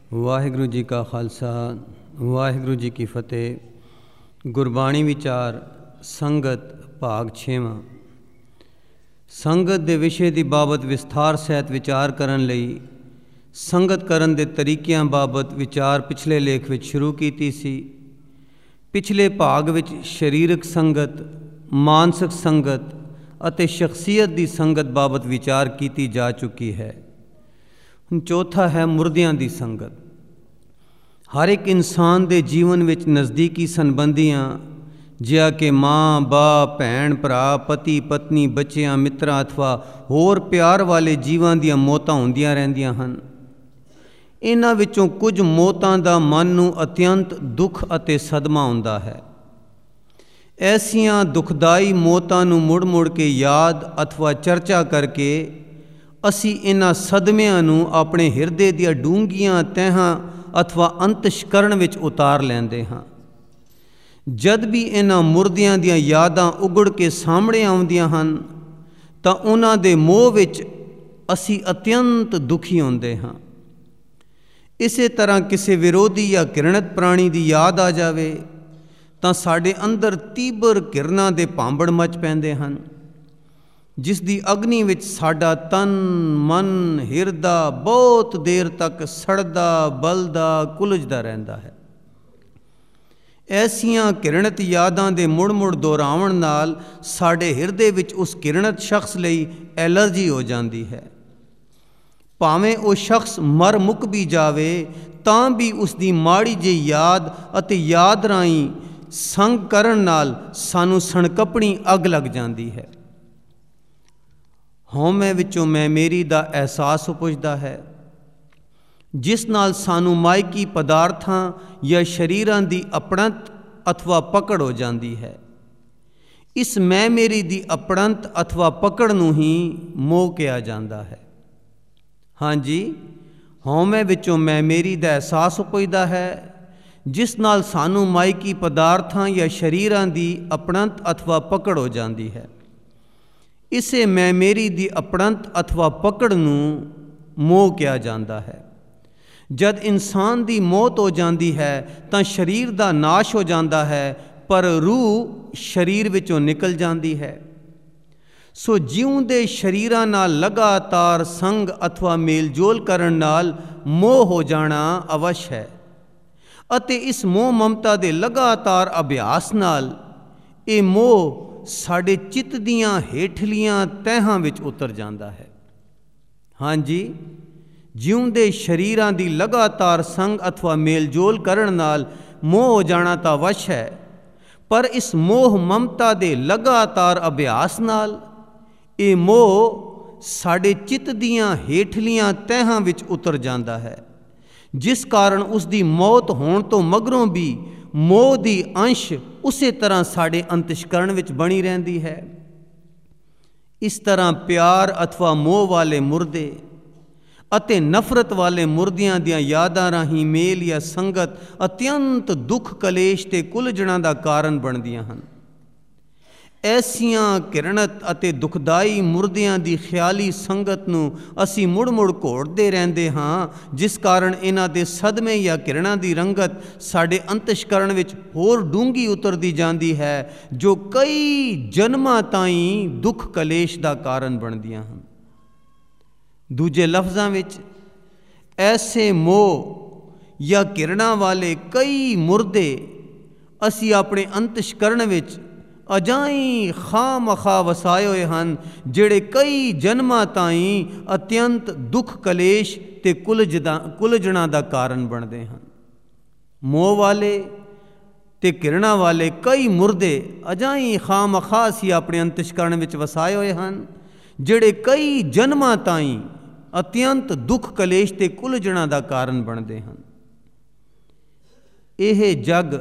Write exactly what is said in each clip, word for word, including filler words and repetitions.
ਵਾਹਿਗੁਰੂ ਜੀ ਕਾ ਖਾਲਸਾ ਵਾਹਿਗੁਰੂ ਜੀ ਕੀ ਫਤਿਹ। ਗੁਰਬਾਣੀ ਵਿਚਾਰ ਸੰਗਤ ਭਾਗ ਛੇਵਾਂ। ਸੰਗਤ ਦੇ ਵਿਸ਼ੇ ਦੀ ਬਾਬਤ ਵਿਸਥਾਰ ਸਹਿਤ ਵਿਚਾਰ ਕਰਨ ਲਈ ਸੰਗਤ ਕਰਨ ਦੇ ਤਰੀਕਿਆਂ ਬਾਬਤ ਵਿਚਾਰ ਪਿਛਲੇ ਲੇਖ ਵਿੱਚ ਸ਼ੁਰੂ ਕੀਤੀ ਸੀ। ਪਿਛਲੇ ਭਾਗ ਵਿੱਚ ਸਰੀਰਕ ਸੰਗਤ, ਮਾਨਸਿਕ ਸੰਗਤ ਅਤੇ ਸ਼ਖਸੀਅਤ ਦੀ ਸੰਗਤ ਬਾਬਤ ਵਿਚਾਰ ਕੀਤੀ ਜਾ ਚੁੱਕੀ ਹੈ। ਹੁਣ ਚੌਥਾ ਹੈ ਮੁਰਦਿਆਂ ਦੀ ਸੰਗਤ। ਹਰ ਇੱਕ ਇਨਸਾਨ ਦੇ ਜੀਵਨ ਵਿੱਚ ਨਜ਼ਦੀਕੀ ਸੰਬੰਧੀਆਂ ਜਿਹਾ ਕਿ ਮਾਂ, ਬਾਪ, ਭੈਣ, ਭਰਾ, ਪਤੀ, ਪਤਨੀ, ਬੱਚਿਆਂ, ਮਿੱਤਰਾਂ ਅਥਵਾ ਹੋਰ ਪਿਆਰ ਵਾਲੇ ਜੀਵਾਂ ਦੀਆਂ ਮੌਤਾਂ ਹੁੰਦੀਆਂ ਰਹਿੰਦੀਆਂ ਹਨ। ਇਹਨਾਂ ਵਿੱਚੋਂ ਕੁਝ ਮੌਤਾਂ ਦਾ ਮਨ ਨੂੰ ਅਤਿਅੰਤ ਦੁੱਖ ਅਤੇ ਸਦਮਾ ਹੁੰਦਾ ਹੈ। ਐਸੀਆਂ ਦੁਖਦਾਈ ਮੌਤਾਂ ਨੂੰ ਮੁੜ ਮੁੜ ਕੇ ਯਾਦ ਅਥਵਾ ਚਰਚਾ ਕਰਕੇ ਅਸੀਂ ਇਹਨਾਂ ਸਦਮਿਆਂ ਨੂੰ ਆਪਣੇ ਹਿਰਦੇ ਦੀਆਂ ਡੂੰਘੀਆਂ ਤਹਿਾਂ ਅਥਵਾ ਅੰਤਸ਼ਕਰਨ ਵਿੱਚ ਉਤਾਰ ਲੈਂਦੇ ਹਾਂ। ਜਦ ਵੀ ਇਹਨਾਂ ਮੁਰਦਿਆਂ ਦੀਆਂ ਯਾਦਾਂ ਉਗੜ ਕੇ ਸਾਹਮਣੇ ਆਉਂਦੀਆਂ ਹਨ ਤਾਂ ਉਹਨਾਂ ਦੇ ਮੋਹ ਵਿੱਚ ਅਸੀਂ ਅਤਿਅੰਤ ਦੁਖੀ ਹੁੰਦੇ ਹਾਂ। ਇਸੇ ਤਰ੍ਹਾਂ ਕਿਸੇ ਵਿਰੋਧੀ ਜਾਂ ਘਿਰਣਤ ਪ੍ਰਾਣੀ ਦੀ ਯਾਦ ਆ ਜਾਵੇ ਤਾਂ ਸਾਡੇ ਅੰਦਰ ਤੀਬਰ ਘਿਰਣਾ ਦੇ ਭਾਂਬੜ ਮਚ ਪੈਂਦੇ ਹਨ, ਜਿਸ ਦੀ ਅਗਨੀ ਵਿੱਚ ਸਾਡਾ ਤਨ, ਮਨ, ਹਿਰਦਾ ਬਹੁਤ ਦੇਰ ਤੱਕ ਸੜਦਾ, ਬਲਦਾ, ਕੁਲਝਦਾ ਰਹਿੰਦਾ ਹੈ। ਐਸੀਆਂ ਘਿਰਣਤ ਯਾਦਾਂ ਦੇ ਮੁੜ ਮੁੜ ਦੁਹਰਾਉਣ ਨਾਲ ਸਾਡੇ ਹਿਰਦੇ ਵਿੱਚ ਉਸ ਘਿਰਣਤ ਸ਼ਖਸ ਲਈ ਐਲਰਜੀ ਹੋ ਜਾਂਦੀ ਹੈ। ਭਾਵੇਂ ਉਹ ਸ਼ਖਸ ਮਰ ਮੁੱਕ ਵੀ ਜਾਵੇ ਤਾਂ ਵੀ ਉਸ ਦੀ ਮਾੜੀ ਜਿਹੀ ਯਾਦ ਅਤੇ ਯਾਦ ਰਾਹੀਂ ਸੰਗ ਕਰਨ ਨਾਲ ਸਾਨੂੰ ਸਣਕਪਣੀ ਅੱਗ ਲੱਗ ਜਾਂਦੀ ਹੈ। ਹਉਮੈ ਵਿੱਚੋਂ ਮੈਂ ਮੇਰੀ ਦਾ ਅਹਿਸਾਸ ਉਪਜਦਾ ਹੈ, ਜਿਸ ਨਾਲ ਸਾਨੂੰ ਮਾਇਕੀ ਪਦਾਰਥਾਂ ਜਾਂ ਸਰੀਰਾਂ ਦੀ ਅਪਣਤ ਅਥਵਾ ਪਕੜ ਹੋ ਜਾਂਦੀ ਹੈ। ਇਸ ਮੈਂ ਮੇਰੀ ਦੀ ਅਪਣਤ ਅਥਵਾ ਪਕੜ ਨੂੰ ਹੀ ਮੋਹ ਕਿਹਾ ਜਾਂਦਾ ਹੈ। ਹਾਂਜੀ, ਹਉਮੈ ਵਿੱਚੋਂ ਮੈਂ ਮੇਰੀ ਦਾ ਅਹਿਸਾਸ ਉਪਜਦਾ ਹੈ, ਜਿਸ ਨਾਲ ਸਾਨੂੰ ਮਾਇਕੀ ਪਦਾਰਥਾਂ ਜਾਂ ਸਰੀਰਾਂ ਦੀ ਅਪਣਤ ਅਥਵਾ ਪਕੜ ਹੋ ਜਾਂਦੀ ਹੈ। ਇਸੇ ਮੈਂ ਮੇਰੀ ਦੀ ਅਪਣਤ ਅਥਵਾ ਪਕੜ ਨੂੰ ਮੋਹ ਕਿਹਾ ਜਾਂਦਾ ਹੈ। ਜਦ ਇਨਸਾਨ ਦੀ ਮੌਤ ਹੋ ਜਾਂਦੀ ਹੈ ਤਾਂ ਸਰੀਰ ਦਾ ਨਾਸ਼ ਹੋ ਜਾਂਦਾ ਹੈ, ਪਰ ਰੂਹ ਸਰੀਰ ਵਿੱਚੋਂ ਨਿਕਲ ਜਾਂਦੀ ਹੈ। ਸੋ ਜਿਉਂਦੇ ਸਰੀਰਾਂ ਨਾਲ ਲਗਾਤਾਰ ਸੰਗ ਅਥਵਾ ਮੇਲਜੋਲ ਕਰਨ ਨਾਲ ਮੋਹ ਹੋ ਜਾਣਾ ਅਵਸ਼ ਹੈ, ਅਤੇ ਇਸ ਮੋਹ ਮਮਤਾ ਦੇ ਲਗਾਤਾਰ ਅਭਿਆਸ ਨਾਲ ਇਹ ਮੋਹ ਸਾਡੇ ਚਿੱਤ ਦੀਆਂ ਹੇਠਲੀਆਂ ਤਹਿਾਂ ਵਿੱਚ ਉਤਰ ਜਾਂਦਾ ਹੈ। ਹਾਂਜੀ, ਜਿਉਂਦੇ ਸਰੀਰਾਂ ਦੀ ਲਗਾਤਾਰ ਸੰਗ ਅਥਵਾ ਮੇਲਜੋਲ ਕਰਨ ਨਾਲ ਮੋਹ ਹੋ ਜਾਣਾ ਤਾਂ ਵਸ਼ ਹੈ, ਪਰ ਇਸ ਮੋਹ ਮਮਤਾ ਦੇ ਲਗਾਤਾਰ ਅਭਿਆਸ ਨਾਲ ਇਹ ਮੋਹ ਸਾਡੇ ਚਿੱਤ ਦੀਆਂ ਹੇਠਲੀਆਂ ਤਹਿਾਂ ਵਿੱਚ ਉਤਰ ਜਾਂਦਾ ਹੈ, ਜਿਸ ਕਾਰਨ ਉਸ ਦੀ ਮੌਤ ਹੋਣ ਤੋਂ ਮਗਰੋਂ ਵੀ ਮੋਹ ਦੀ ਅੰਸ਼ ਉਸੇ ਤਰ੍ਹਾਂ ਸਾਡੇ ਅੰਤਸ਼ਕਰਨ ਵਿੱਚ ਬਣੀ ਰਹਿੰਦੀ ਹੈ। ਇਸ ਤਰ੍ਹਾਂ ਪਿਆਰ ਅਥਵਾ ਮੋਹ ਵਾਲੇ ਮੁਰਦੇ ਅਤੇ ਨਫ਼ਰਤ ਵਾਲੇ ਮੁਰਦਿਆਂ ਦੀਆਂ ਯਾਦਾਂ ਰਾਹੀਂ ਮੇਲ ਜਾਂ ਸੰਗਤ ਅਤਿਅੰਤ ਦੁੱਖ, ਕਲੇਸ਼ ਤੇ ਕੁਲਝਣਾਂ ਦਾ ਕਾਰਨ ਬਣਦੀਆਂ ਹਨ। ਐਸੀਆਂ ਘਿਰਣਤ ਅਤੇ ਦੁਖਦਾਈ ਮੁਰਦਿਆਂ ਦੀ ਖਿਆਲੀ ਸੰਗਤ ਨੂੰ ਅਸੀਂ ਮੁੜ ਮੁੜ ਘੋੜਦੇ ਰਹਿੰਦੇ ਹਾਂ, ਜਿਸ ਕਾਰਨ ਇਹਨਾਂ ਦੇ ਸਦਮੇ ਜਾਂ ਘਿਰਣਾ ਦੀ ਰੰਗਤ ਸਾਡੇ ਅੰਤਸ਼ਕਰਨ ਵਿੱਚ ਹੋਰ ਡੂੰਘੀ ਉਤਰਦੀ ਜਾਂਦੀ ਹੈ, ਜੋ ਕਈ ਜਨਮਾਂ ਤਾਈਂ ਦੁੱਖ ਕਲੇਸ਼ ਦਾ ਕਾਰਨ ਬਣਦੀਆਂ ਹਨ। ਦੂਜੇ ਲਫ਼ਜ਼ਾਂ ਵਿੱਚ ਐਸੇ ਮੋਹ ਜਾਂ ਘਿਰਣਾ ਵਾਲੇ ਕਈ ਮੁਰਦੇ ਅਸੀਂ ਆਪਣੇ ਅੰਤਸ਼ਕਰਨ ਵਿੱਚ ਅਜਾਈਂ ਖਾਮਖਾ ਵਸਾਏ ਹੋਏ ਹਨ, ਜਿਹੜੇ ਕਈ ਜਨਮਾਂ ਤਾਈਂ ਅਤਿਅੰਤ ਦੁੱਖ, ਕਲੇਸ਼ ਤੇ ਕੁਲਝਦਾ ਕੁਲਝਣਾ ਦਾ ਕਾਰਨ ਬਣਦੇ ਹਨ। ਮੋਹ ਵਾਲੇ ਤੇ ਘਿਰਣਾ ਵਾਲੇ ਕਈ ਮੁਰਦੇ ਅਜਾਈਂ ਖਾਮਖਾ ਅਸੀਂ ਆਪਣੇ ਅੰਤਸ਼ਕਰਨ ਵਿੱਚ ਵਸਾਏ ਹੋਏ ਹਨ, ਜਿਹੜੇ ਕਈ ਜਨਮਾਂ ਤਾਈਂ ਅਤਿਅੰਤ ਦੁੱਖ, ਕਲੇਸ਼ ਤੇ ਕੁਲਝਣਾ ਦਾ ਕਾਰਨ ਬਣਦੇ ਹਨ। ਇਹ ਜਗ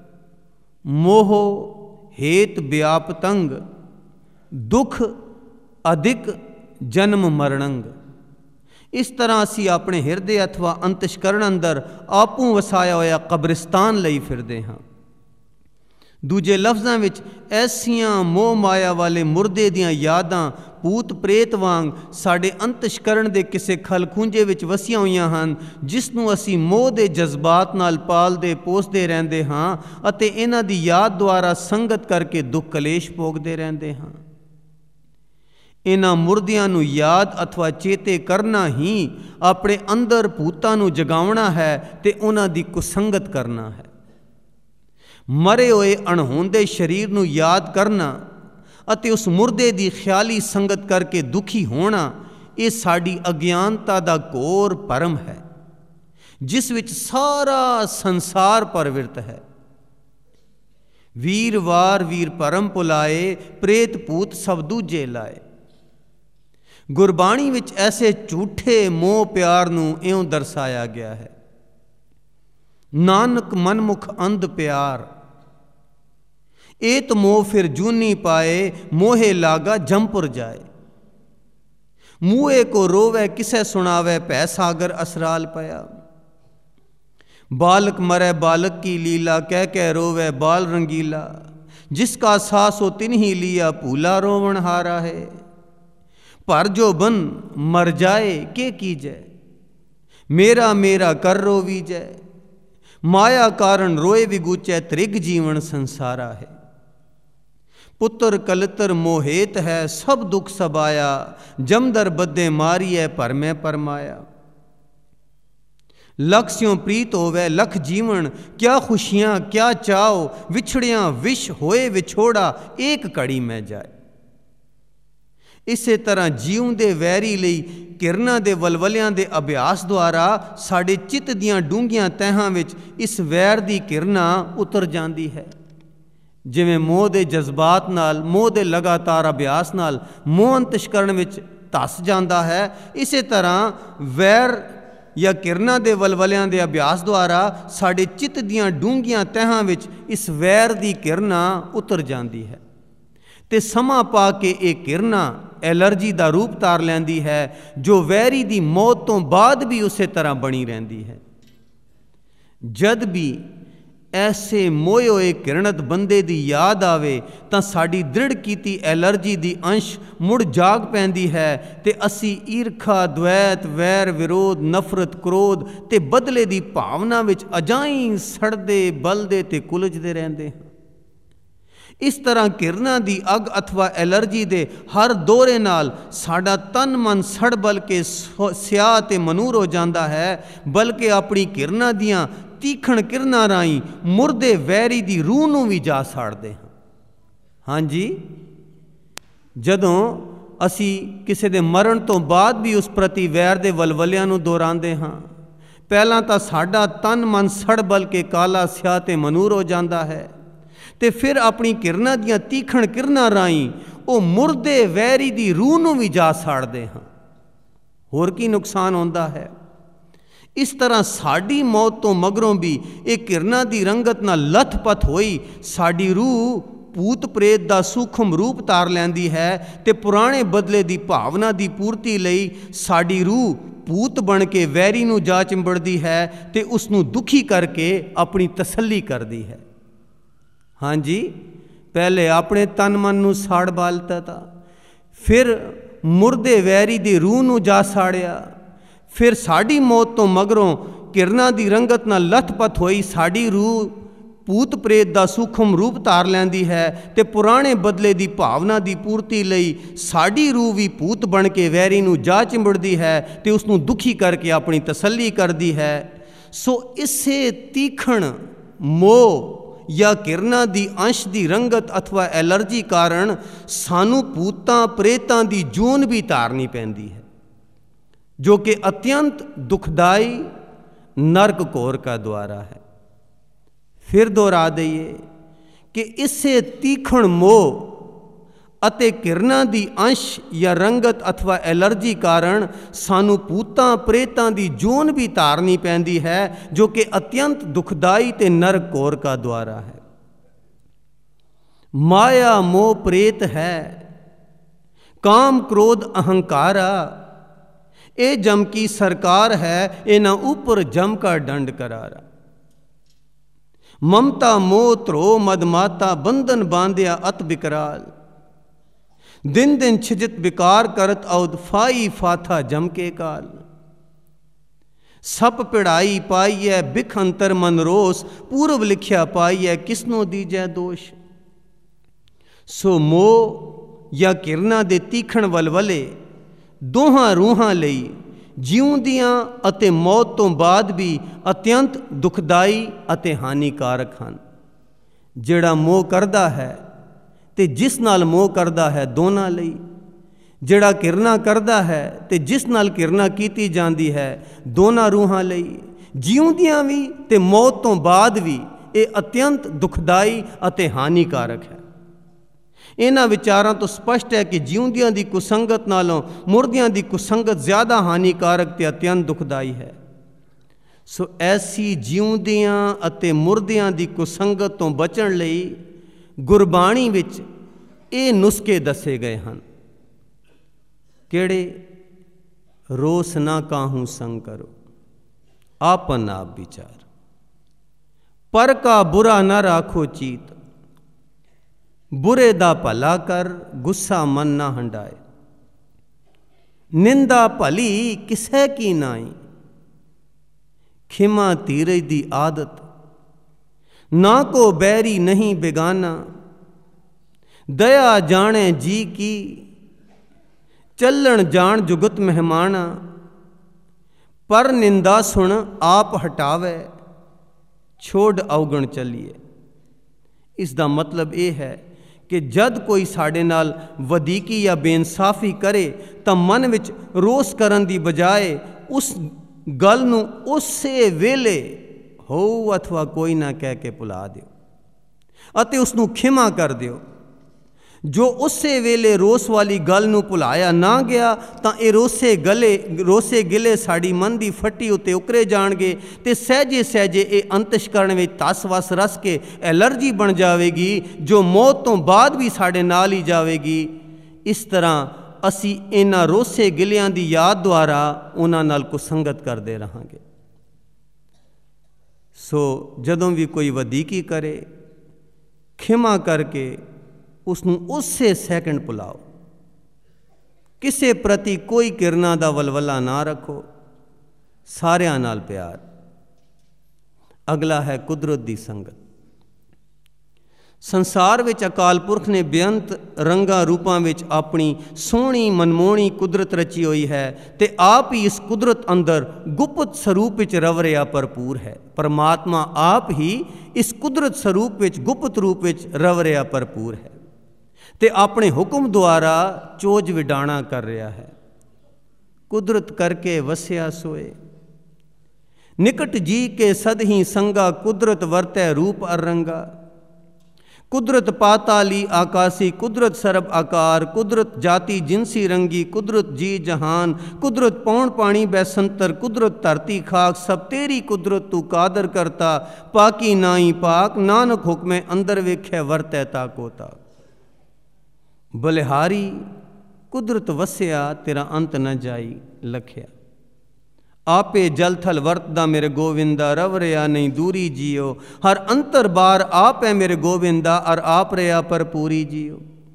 ਮੋਹ ਹੇਤ ਵਿਆਪਤੰਗ ਦੁੱਖ ਅਧਿਕ ਜਨਮ ਮਰਣੰਗ। ਇਸ ਤਰ੍ਹਾਂ ਅਸੀਂ ਆਪਣੇ ਹਿਰਦੇ ਅਥਵਾ ਅੰਤਸ਼ਕਰਨ ਅੰਦਰ ਆਪੂ ਵਸਾਇਆ ਹੋਇਆ ਕਬਰਿਸਤਾਨ ਲਈ ਫਿਰਦੇ ਹਾਂ। ਦੂਜੇ ਲਫ਼ਜ਼ਾਂ ਵਿੱਚ ਐਸੀਆਂ ਮੋਹ ਮਾਇਆ ਵਾਲੇ ਮੁਰਦੇ ਦੀਆਂ ਯਾਦਾਂ ਭੂਤ ਪ੍ਰੇਤ ਵਾਂਗ ਸਾਡੇ ਅੰਤਸ਼ਕਰਣ ਦੇ ਕਿਸੇ ਖਲਖੂੰਜੇ ਵਿੱਚ ਵਸੀਆਂ ਹੋਈਆਂ ਹਨ, ਜਿਸ ਨੂੰ ਅਸੀਂ ਮੋਹ ਦੇ ਜਜ਼ਬਾਤ ਨਾਲ ਪਾਲਦੇ ਪੋਸਦੇ ਰਹਿੰਦੇ ਹਾਂ ਅਤੇ ਇਹਨਾਂ ਦੀ ਯਾਦ ਦੁਆਰਾ ਸੰਗਤ ਕਰਕੇ ਦੁੱਖ ਕਲੇਸ਼ ਭੋਗਦੇ ਰਹਿੰਦੇ ਹਾਂ। ਇਹਨਾਂ ਮੁਰਦਿਆਂ ਨੂੰ ਯਾਦ ਅਥਵਾ ਚੇਤੇ ਕਰਨਾ ਹੀ ਆਪਣੇ ਅੰਦਰ ਭੂਤਾਂ ਨੂੰ ਜਗਾਉਣਾ ਹੈ ਤੇ ਉਹਨਾਂ ਦੀ ਕੁਸੰਗਤ ਕਰਨਾ ਹੈ। ਮਰੇ ਹੋਏ ਅਣਹੋਂਦੇ ਸਰੀਰ ਨੂੰ ਯਾਦ ਕਰਨਾ ਅਤੇ ਉਸ ਮੁਰਦੇ ਦੀ ਖਿਆਲੀ ਸੰਗਤ ਕਰਕੇ ਦੁਖੀ ਹੋਣਾ, ਇਹ ਸਾਡੀ ਅਗਿਆਨਤਾ ਦਾ ਘੋਰ ਭਰਮ ਹੈ, ਜਿਸ ਵਿੱਚ ਸਾਰਾ ਸੰਸਾਰ ਪਰਵਿਰਤ ਹੈ। ਵੀਰ ਵਾਰ ਵੀਰ ਭਰਮ ਭੁਲਾਏ, ਪ੍ਰੇਤ ਭੂਤ ਸਭ ਦੂਜੇ ਲਾਏ। ਗੁਰਬਾਣੀ ਵਿੱਚ ਐਸੇ ਝੂਠੇ ਮੋਹ ਪਿਆਰ ਨੂੰ ਇਉਂ ਦਰਸਾਇਆ ਗਿਆ ਹੈ। ਨਾਨਕ ਮਨਮੁਖ ਅੰਧ ਪਿਆਰ, ਏਤ ਮੋਹ ਫਿਰ ਜੂਨੀ ਪਾਏ, ਮੋਹੇ ਲਾਗਾ ਜੰਪੁਰ ਜਾਏ। ਮੂਹੇ ਕੋ ਰੋਵੇ ਕਿਸੇ ਸੁਣਾਵੇ, ਭੈ ਸਾਗਰ ਅਸਰਾਲ ਪਿਆ। बालक मरे बालक की लीला, कह कह रोवे बाल रंगीला। जिसका सास हो तिन ही लिया, भूला रोवण हारा है। पर जो बन मर जाए के कीजै, मेरा मेरा कर रोवीजै। माया कारण रोए विगूचै, त्रिग जीवन संसारा है। पुत्र कलतर मोहेत है, सब दुख सबाया। जमदर बदे मारिए, पर मैं परमाया। लख स्यों प्रीत होवे लख जीवन, क्या खुशियाँ क्या चाओ। विछड़ियाँ विष होए विछोड़ा, एक घड़ी में जाए। इसे तरह जीवंदे वैरी लई किरना दे वलवलियां दे अभ्यास द्वारा साडे चित्त दियां डूंघियां तहां विच इस वैर दी किरना उतर जांदी है। जिवें मोह दे जज्बात नाल, मोह दे लगातार अभ्यास नाल मोह अंतशकरण विच धस जांदा है, इसे तरह वैर या किरना दे वलवलियां दे अभ्यास द्वारा साडे चित्त दियां डूंघियां तहां विच इस वैर दी किरना उतर जांदी है ते समा पा के ये किरना एलर्जी दा रूप धार लैंदी है, जो वैरी दी मौत तो बाद भी उसे तरह बनी रहंदी है। जद भी ऐसे मोए होए किरणत बंदे दी याद आवे तां साडी दृढ़ कीती एलर्जी दी अंश मुड़ जाग पैंदी है ते असी ईरखा द्वैत वैर विरोध नफरत क्रोध ते बदले दी भावना विच अजाई सड़दे बलदे ते कुलजदे रहंदे हां। इस तरह किरना दी अग अथवा एलर्जी दे हर दौरे नाल साडा तन मन सड़ बल के स्याह ते मनूर हो जाता है, बल्कि अपनी किरना दियां तीखण किरना राई मुर्दे वैरी दी रूह नूं भी जा साड़दे हां। हाँ जी, जदों असी किसी दे मरण तो बाद भी उस प्रति वैर दे वलवलियां नूं दोहरांदे हां, पहलां तां साडा तन मन सड़ बल के काला स्याह ते मनूर हो जाता है ते फिर अपनी किरना दियां तीखण किरना राई वो मुर्दे वैरी दी रूह नूं भी जा साड़दे हां। होर की नुकसान होंदा है? इस तरह साड़ी मौत तो मगरों भी एक किरना दी रंगत नाल लथपथ होई साड़ी रूह भूत प्रेत दा सूखम रूप धार लैंदी है ते पुराने बदले दी भावना दी पूर्ति लई साड़ी रूह भूत बन के वैरी नूं जा चिंबड़दी है ते उसनूं दुखी करके अपनी तसल्ली करदी है। हाँ जी, पहले अपने तन मन नूं साड़ बालता था, फिर मुर्दे वैरी दी रूह नूं जा साड़िया, फिर साड़ी मौत तो मगरों किरना दी रंगत नाल लथपथ होई साड़ी रूह भूत प्रेत दा सूखम रूप धार लैंदी है ते पुराने बदले दी भावना दी पूर्ति लई साड़ी रूह भी भूत बन के वैरी नूं जा चिंबड़दी है ते उसनूं दुखी करके अपनी तसल्ली करदी है। सो इसे तीखण मोह या किरना दी अंश दी रंगत अथवा एलर्जी कारण सानू भूतां प्रेतां दी जून भी धारनी पैंदी है, जो कि अत्यंत दुखदाई नरक घोर का द्वारा है। फिर दोहरा दईए कि इससे तीखण मोह अते किरना दी अंश या रंगत अथवा एलर्जी कारण सानू भूतां प्रेतां दी जोन भी धारनी पैंदी है, जो कि अत्यंत दुखदाई ते नरक घोर का द्वारा है। माया मोह प्रेत है, काम क्रोध अहंकारा, ए जम की सरकार है, इना ऊपर जम का दंड करारा। ममता मोह त्रो मदमाता, बंधन बांधिया अत बिकराल, दिन दिन छिजित विकार करत औद फाई फाथा जम के काल। सप पिढ़ाई पाईऐ बिख अंतर मन रोस, पूर्व लिखिया पाईऐ किसनो दीजै दोष। सो मोह या किरना दे तीखण वलवले दोहां रूहां लई ਜਿਉਂਦਿਆਂ ਅਤੇ ਮੌਤ ਤੋਂ ਬਾਅਦ ਵੀ ਅਤਿਅੰਤ ਦੁਖਦਾਈ ਅਤੇ ਹਾਨੀਕਾਰਕ ਹਨ। ਜਿਹੜਾ ਮੋਹ ਕਰਦਾ ਹੈ ਤੇ ਜਿਸ ਨਾਲ ਮੋਹ ਕਰਦਾ ਹੈ ਦੋਨਾਂ ਲਈ, ਜਿਹੜਾ ਕਿਰਨਾ ਕਰਦਾ ਹੈ ਤੇ ਜਿਸ ਨਾਲ ਕਿਰਨਾ ਕੀਤੀ ਜਾਂਦੀ ਹੈ ਦੋਨਾਂ ਰੂਹਾਂ ਲਈ, ਜਿਉਂਦਿਆਂ ਵੀ ਤੇ ਮੌਤ ਤੋਂ ਬਾਅਦ ਵੀ ਇਹ ਅਤਿਅੰਤ ਦੁਖਦਾਈ ਅਤੇ ਹਾਨੀਕਾਰਕ ਹੈ। ਇਹਨਾਂ ਵਿਚਾਰਾਂ ਤੋਂ ਸਪਸ਼ਟ ਹੈ ਕਿ ਜਿਉਂਦਿਆਂ ਦੀ ਕੁਸੰਗਤ ਨਾਲੋਂ ਮੁਰਦਿਆਂ ਦੀ ਕੁਸੰਗਤ ਜ਼ਿਆਦਾ ਹਾਨੀਕਾਰਕ ਤੇ ਅਤਿਅੰਤ ਦੁਖਦਾਈ ਹੈ। ਸੋ ਐਸੀ ਜਿਉਂਦਿਆਂ ਅਤੇ ਮੁਰਦਿਆਂ ਦੀ ਕੁਸੰਗਤ ਤੋਂ ਬਚਣ ਲਈ ਗੁਰਬਾਣੀ ਵਿੱਚ ਇਹ ਨੁਸਖੇ ਦੱਸੇ ਗਏ ਹਨ। ਕਿਹੜੇ? ਰੋਸ ਨਾ ਕਾਹੂ ਸੰਗ ਕਰੋ, ਆਪਨ ਆਪ ਵਿਚਾਰ, ਪਰ ਕਾ ਬੁਰਾ ਨਾ ਰਾਖੋ ਚੀਤ, बुरे दा भला कर गुस्सा मन ना हंडाए, निंदा भली किसै की नाई, खिमा धीरज दी आदत, ना को बैरी नहीं बेगाना, दया जाने जी की, चलन जान जुगत मेहमाना, पर निंदा सुन आप हटावे, छोड़ अवगण चलिए। इस दा मतलब ये है कि जद कोई साढ़े नाल वधीकी या बेइंसाफी करे तो मन विच रोस करन दी बजाय उस गल नूं उसे वेले हो अथवा कोई ना कह के भुला दिओ अते उसनूं खिमा कर दिओ। जो उसे वेले रोस वाली गल नूं भुलाया ना गया तो ये रोसे गले रोसे गिले साड़ी मन की फट्टी उत्ते उकरे जाणगे ते सहजे सहजे ये अंतशकरण में तस वस रस के एलर्जी बन जाएगी जो मौत तो बाद भी साढ़े नाल ही जाएगी। इस तरह असी इन्हां रोसे गिलियां दी याद द्वारा उन्हां नाल कुसंगत करते रहांगे। सो जदों भी कोई वधीकी करे खिमा करके उसनूं उसे सैकंड भुलाओ, किसे प्रति कोई किरना दा वलवला ना रखो, सारियां नाल प्यार। अगला है कुदरत दी संगत। संसार विच अकाल पुरख ने बेअंत रंगा रूपां विच अपनी सोहनी मनमोहनी कुदरत रची हुई है ते आप ही इस कुदरत अंदर गुप्त स्वरूप विच रव रिहा भरपूर है। परमात्मा आप ही इस कुदरत स्वरूप विच गुप्त रूप विच रव रिहा भरपूर है ते अपने हुक्म द्वारा चोज विडाणा कर रहा है। कुदरत करके वसिया सोए, निकट जी के सद ही संगा, कुदरत वरतै रूप अरंगा। कुदरत पाताली आकाशी, कुदरत सरब आकार, कुदरत जाति जिनसी रंगी, कुदरत जी जहान, कुदरत पौन पानी बैसंतर, कुदरत धरती खाक, सब तेरी कुदरत तू कादर करता। पाकी नाई पाक, नानक हुक्मे अंदर वेख्या वरतै ताको ताक। बलिहारी कुदरत वसिया, तेरा अंत न जाई लखिया। आपे जल थल वरतदा मेरे गोविंदा, रव रिया नहीं दूरी जियो। हर अंतर बार आप है मेरे गोविंदा, और आप रिया पर पूरी जियो।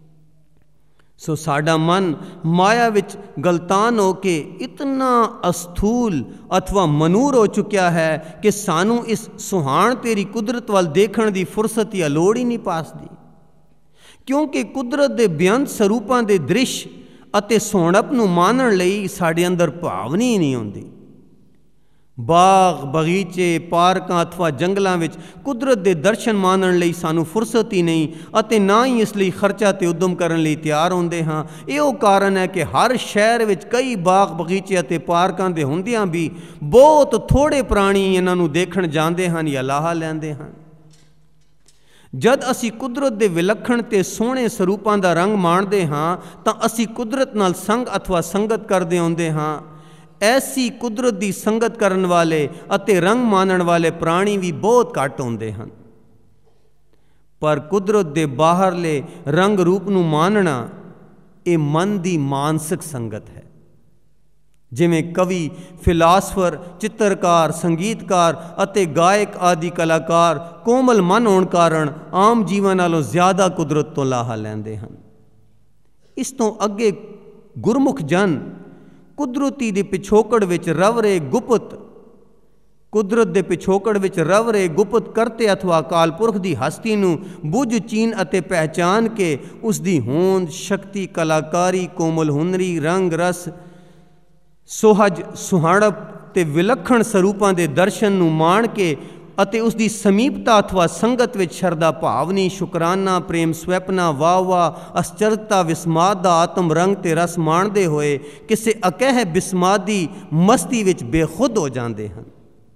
सो साडा मन माया विच गलतान हो के इतना अस्थूल अथवा मनूर हो चुकिया है कि सानू इस सुहाण तेरी कुदरत वाल देखण दी फुरसत या लोड़ ही नहीं पासदी। क्योंकि कुदरत के बेअंत स्वरूपों के दृश्य अते सोहणप नूं मानण लई साडे अंदर भावनी ही नहीं आउंदी। बाग बगीचे पार्कां अथवा जंगलों विच कुदरत के दर्शन मानण लई सानू फुरसत ही नहीं अते ना ही इस लई खर्चा ते उद्यम करन लई तैयार होंदे हां। इहो कारण है कि हर शहर विच कई बाग बगीचे अते पार्कां दे हुंदियां भी बहुत थोड़े प्राणी इन्हां नूं देखण जांदे हन या लाहा लैंदे हन। जद असी कुदरत के विलक्षण ते सोहणे स्वरूपों का रंग माणदे हाँ तो असी कुदरत नाल संग अथवा संगत करते आउंदे हाँ। ऐसी कुदरत की संगत करन वाले अते रंग मानण वाले प्राणी भी बहुत घट होंदे हन। पर कुदरत के बाहरले रंग रूप नूं मानना ये मन की मानसिक संगत है। जिमें कवि फिलासफर चित्रकार संगीतकार अते गायक आदि कलाकार कोमल मन होने कारण आम जीवन नालों ज़्यादा कुदरत तो लाहा लैंदे हन। ਇਸ ਤੋਂ ਅੱਗੇ ਗੁਰਮੁਖ ਜਨ ਕੁਦਰਤੀ ਦੇ ਪਿਛੋਕੜ ਵਿੱਚ ਰਵ ਰਹੇ ਗੁਪਤ ਕੁਦਰਤ ਦੇ ਪਿਛੋਕੜ ਵਿੱਚ ਰਵ ਰਹੇ ਗੁਪਤ ਕਰਤੇ ਅਥਵਾ ਅਕਾਲ ਪੁਰਖ ਦੀ ਹਸਤੀ ਨੂੰ ਬੁੱਝ ਚੀਨ ਅਤੇ ਪਹਿਚਾਨ ਕੇ ਉਸ ਦੀ ਹੋਂਦ, ਸ਼ਕਤੀ, ਕਲਾਕਾਰੀ, ਕੋਮਲ ਹੁਨਰੀ, ਰੰਗ ਰਸ, ਸੁਹਜ, ਸੁਹਾੜਪ ਤੇ ਵਿਲੱਖਣ ਸਰੂਪਾਂ ਦੇ ਦਰਸ਼ਨ ਨੂੰ ਮਾਣ ਕੇ ਅਤੇ ਉਸ ਦੀ ਸਮੀਪਤਾ ਅਥਵਾ ਸੰਗਤ ਵਿੱਚ ਸ਼ਰਧਾ ਭਾਵਨੀ, ਸ਼ੁਕਰਾਨਾ, ਪ੍ਰੇਮ ਸਵੈਪਨਾ, ਵਾਹ ਵਾਹ, ਅਸਚਰਤਾ, ਵਿਸਮਾਦ ਦਾ ਆਤਮ ਰੰਗ ਤੇ ਰਸ ਮਾਣਦੇ ਹੋਏ ਕਿਸੇ ਅਕਹਿ ਬਿਸਮਾਦੀ ਮਸਤੀ ਵਿੱਚ ਬੇਖੁਦ ਹੋ ਜਾਂਦੇ ਹਨ।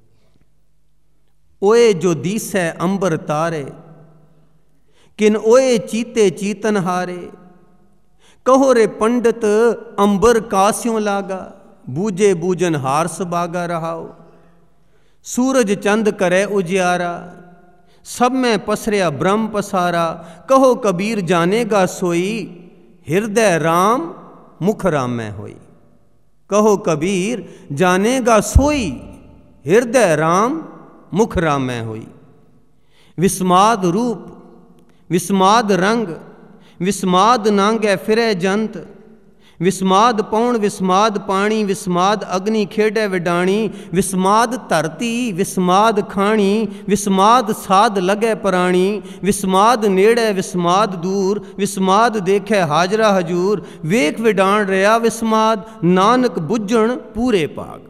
ਓਏ ਜੋ ਦੀਸੈ ਅੰਬਰ ਤਾਰੇ, ਕਿਨ ਓਏ ਚੀਤੇ ਚੀਤਨ ਹਾਰੇ, ਕਹੋ ਰੇ ਪੰਡਤ ਅੰਬਰ ਕਾਸਿयों ਲਾਗਾ, ਬੂਝੇ ਬੂਝਨ ਹਾਰ ਸੁਭਾਗਾ ਰਹਾਓ। ਸੂਰਜ ਚੰਦ ਕਰੇ ਉਜਿਆਰਾ, ਸਭ ਮੈਂ ਪਸਰਿਆ ਬ੍ਰਹਮ ਪਸਾਰਾ, ਕਹੋ ਕਬੀਰ ਜਾਨੇਗਾ ਸੋਈ, ਹਿਰਦੈ ਰਾਮ ਮੁਖ ਰਾਮੈ ਹੋਈ। ਕਹੋ ਕਬੀਰ ਜਾਨੇਗਾ ਸੋਈ, ਹਿਰਦੈ ਰਾਮ ਮੁਖ ਰਾਮੈ ਹੋਈ। ਵਿਸਮਾਦ ਰੂਪ, ਵਿਸਮਾਦ ਰੰਗ, ਵਿਸਮਾਦ ਨਾਂਗੈ ਫਿਰੈ ਜੰਤ, ਵਿਸਮਾਦ ਪੌਣ, ਵਿਸਮਾਦ ਪਾਣੀ, ਵਿਸਮਾਦ ਅਗਨੀ ਖੇਡੈ ਵਿਡਾਣੀ, ਵਿਸਮਾਦ ਧਰਤੀ, ਵਿਸਮਾਦ ਖਾਣੀ, ਵਿਸਮਾਦ ਸਾਧ ਲਗੈ ਪ੍ਰਾਣੀ, ਵਿਸਮਾਦ ਨੇੜੇ, ਵਿਸਮਾਦ ਦੂਰ, ਵਿਸਮਾਦ ਦੇਖੈ ਹਾਜ਼ਰਾ ਹਜੂਰ, ਵੇਖ ਵਿਡਾਣ ਰਿਹਾ ਵਿਸਮਾਦ, ਨਾਨਕ ਬੁੱਝਣ ਪੂਰੇ ਭਾਗ।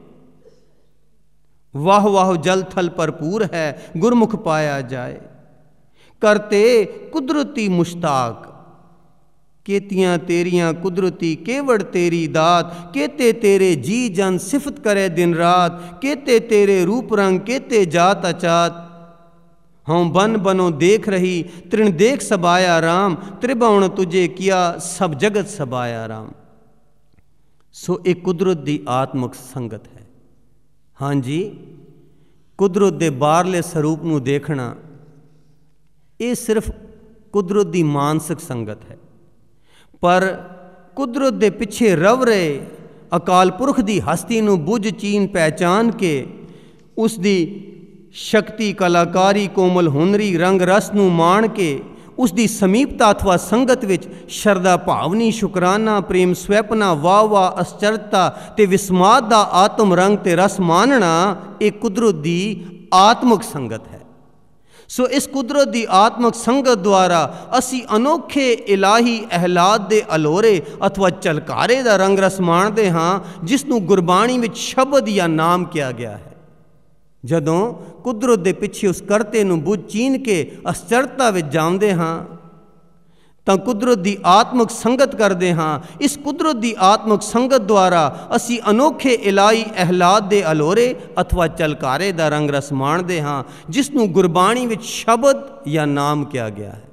ਵਾਹ ਵਾਹ ਜਲ ਥਲ ਭਰਪੂਰ ਹੈ, ਗੁਰਮੁਖ ਪਾਇਆ ਜਾਏ, ਕਰਤੇ ਕੁਦਰਤੀ ਮੁਸ਼ਤਾਕ, केतियाँ तेरियाँ कुदरती केवड़ तेरी दात, केते तेरे जी जन सिफत करे दिन रात, केते तेरे रूप रंग केते जात अचात। हाँ बन बनो देख रही तृण देख सबाया राम, त्रिभुवन तुझे किया सब जगत सबाया राम। सो एक कुदरत दी आत्मक संगत है। हाँ जी, कुदरत दे बाहरले स्वरूप नूं देखना ये सिर्फ कुदरत दी मानसिक संगत है, पर कुदरत दे पिछे रव रहे अकाल पुरख दी हस्ती नूं बुझ चीन पहचान के उस दी शक्ति, कलाकारी, कोमल हुनरी, रंग रस नूं माण के उस दी समीपता अथवा संगत विच शरदा भावनी, शुकराना, प्रेम स्वैपना, वाह वाह, अश्चर्यता ते विस्माद दा आत्म रंग ते रस मानना एक कुदरत दी आत्मक संगत है। सो इस कुदरत दी आत्मक संगत द्वारा असी अनोखे इलाही अहलाद दे अलोरे अथवा झलकारे दा रंग रस माणदे हाँ, जिसनूं गुरबाणी विच शब्द या नाम किया गया है। जदों कुदरत दे पिछे उस करते नूं बुझ चीन के अश्चर्यता विच जांदे हाँ तां कुदरत दी आत्मक संगत करदे हाँ। इस कुदरत दी आत्मक संगत द्वारा असी अनोखे इलाही अहलाद दे अलोरे अथवा झलकारे दा रंग रस माणदे हाँ, जिसनूं गुरबाणी विच शब्द या नाम किया गया है।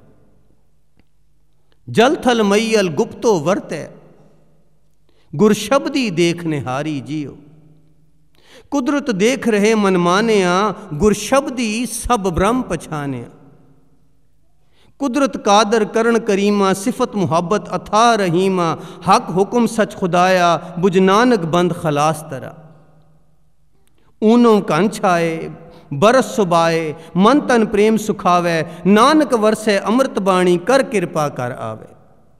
जल थल मईयल गुप्तो वरतै, गुरशब्दी देख निहारी जियो। कुदरत देख रहे मन मानिया, गुरशब्दी सब ब्रह्म पछानिया। कुदरत कादर करण करीमा, सिफत मुहब्बत अथा रहीमा, हक हुक्म सच खुदाया, बुझ नानक बंद खलास तरा। ऊनो कन छाए बरस सुबाए, मन तन प्रेम सुखावे, नानक वरसे अमृत बाणी, कर कृपा कर आवे।